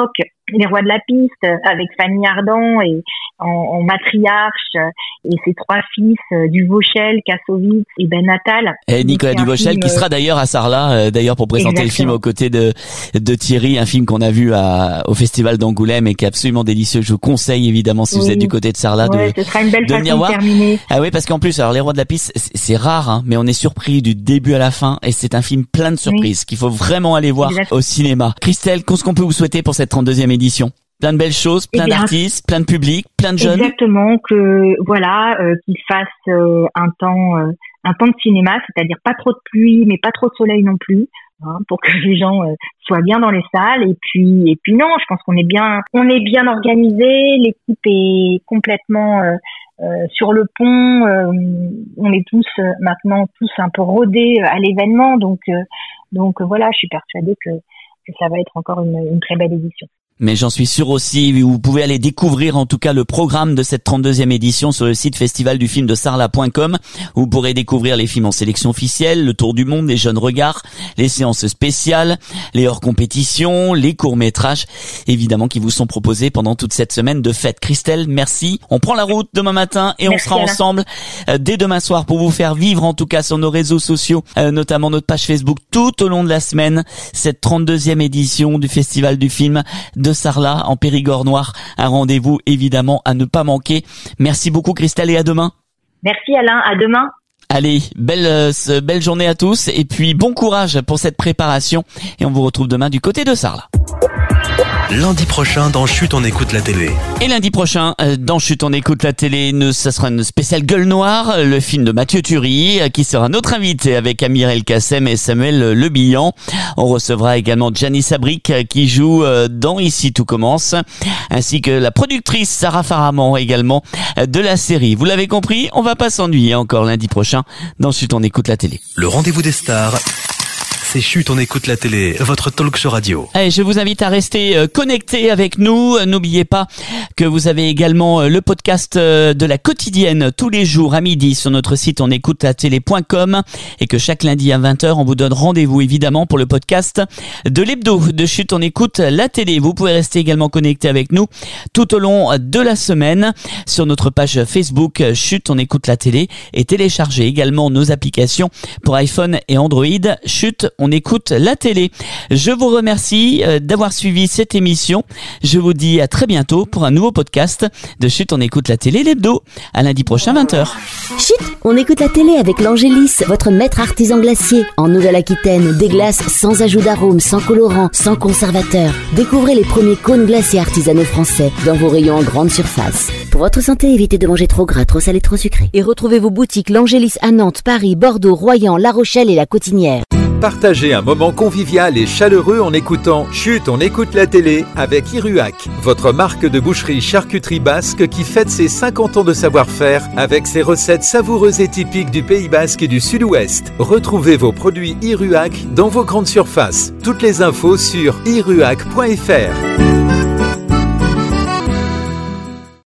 Les Rois de la Piste avec Fanny Ardant et en, en matriarche et ses trois fils Duvauchel, Kassovitz et Ben Attal. Et Nicolas Duvauchel qui sera d'ailleurs à Sarlat, euh, d'ailleurs pour présenter Exactement. le film aux côtés de de Thierry, un film qu'on a vu à, au Festival d'Angoulême et qui est absolument délicieux. Je vous conseille évidemment si oui. vous êtes du côté de Sarlat ouais, de, ce sera une belle de venir voir. Terminer. Ah oui, parce qu'en plus, alors Les Rois de la Piste, c'est, c'est rare, hein, mais on est surpris du début à la fin et c'est un film plein de surprises oui. qu'il faut vraiment aller voir Exactement. au cinéma. Christelle, qu'est-ce qu'on peut vous souhaiter pour cette trente-deuxième édition? Plein de belles choses, plein eh bien, d'artistes, plein de publics, plein de jeunes. Exactement, que voilà, euh, qu'ils fassent euh, un temps, euh, un temps de cinéma, c'est-à-dire pas trop de pluie, mais pas trop de soleil non plus, hein, pour que les gens euh, soient bien dans les salles. Et puis, et puis non, je pense qu'on est bien, on est bien organisé. L'équipe est complètement euh, euh, sur le pont. Euh, on est tous euh, maintenant tous un peu rodés à l'événement, donc euh, donc voilà, je suis persuadée que que ça va être encore une, une très belle édition. Mais j'en suis sûr aussi, vous pouvez aller découvrir en tout cas le programme de cette trente-deuxième édition sur le site festival du film de sarlat point com. Vous pourrez découvrir les films en sélection officielle, le tour du monde, les jeunes regards, les séances spéciales, les hors-compétitions, les courts-métrages, évidemment qui vous sont proposés pendant toute cette semaine de fête. Christelle, merci. On prend la route demain matin et merci on sera Alain. ensemble euh, dès demain soir pour vous faire vivre en tout cas sur nos réseaux sociaux, euh, notamment notre page Facebook tout au long de la semaine, cette trente-deuxième édition du festival du film de Sarlat en Périgord noir, un rendez-vous évidemment à ne pas manquer. Merci beaucoup Christelle et à demain. Merci Alain, à demain. Allez, belle euh, belle journée à tous et puis bon courage pour cette préparation et on vous retrouve demain du côté de Sarlat. Lundi prochain dans Chut on écoute la télé. Et lundi prochain dans Chut on écoute la télé, nous, ça sera une spéciale Gueule Noire, le film de Mathieu Turi qui sera notre invité avec Amir El Kassem et Samuel Le Bihan. On recevra également Gianni Sabric qui joue dans Ici tout commence, ainsi que la productrice Sarah Faraman également de la série. Vous l'avez compris, on va pas s'ennuyer encore lundi prochain dans Chut on écoute la télé. Le rendez-vous des stars. C'est Chut, on écoute la télé, votre talk show radio. Allez, je vous invite à rester euh, connectés avec nous. N'oubliez pas que vous avez également euh, le podcast euh, de la quotidienne tous les jours à midi sur notre site on écoute la télé point com et que chaque lundi à vingt heures, on vous donne rendez-vous évidemment pour le podcast de l'hebdo de Chut, on écoute la télé. Vous pouvez rester également connectés avec nous tout au long de la semaine sur notre page Facebook Chut, on écoute la télé et télécharger également nos applications pour iPhone et Android. Chut, on écoute la télé. Je vous remercie d'avoir suivi cette émission. Je vous dis à très bientôt pour un nouveau podcast de Chut, on écoute la télé, l'hebdo. À lundi prochain, vingt heures. Chut, on écoute la télé avec l'Angélis, votre maître artisan glacier. En Nouvelle-Aquitaine, des glaces sans ajout d'arôme, sans colorant, sans conservateur. Découvrez les premiers cônes glacés artisanaux français dans vos rayons en grande surface. Pour votre santé, évitez de manger trop gras, trop salé, trop sucré. Et retrouvez vos boutiques l'Angélis à Nantes, Paris, Bordeaux, Royan, La Rochelle et La Cotinière. Partagez un moment convivial et chaleureux en écoutant Chut, on écoute la télé avec Iruac, votre marque de boucherie charcuterie basque qui fête ses cinquante ans de savoir-faire avec ses recettes savoureuses et typiques du Pays Basque et du Sud-Ouest. Retrouvez vos produits Iruac dans vos grandes surfaces. Toutes les infos sur iruac point f r.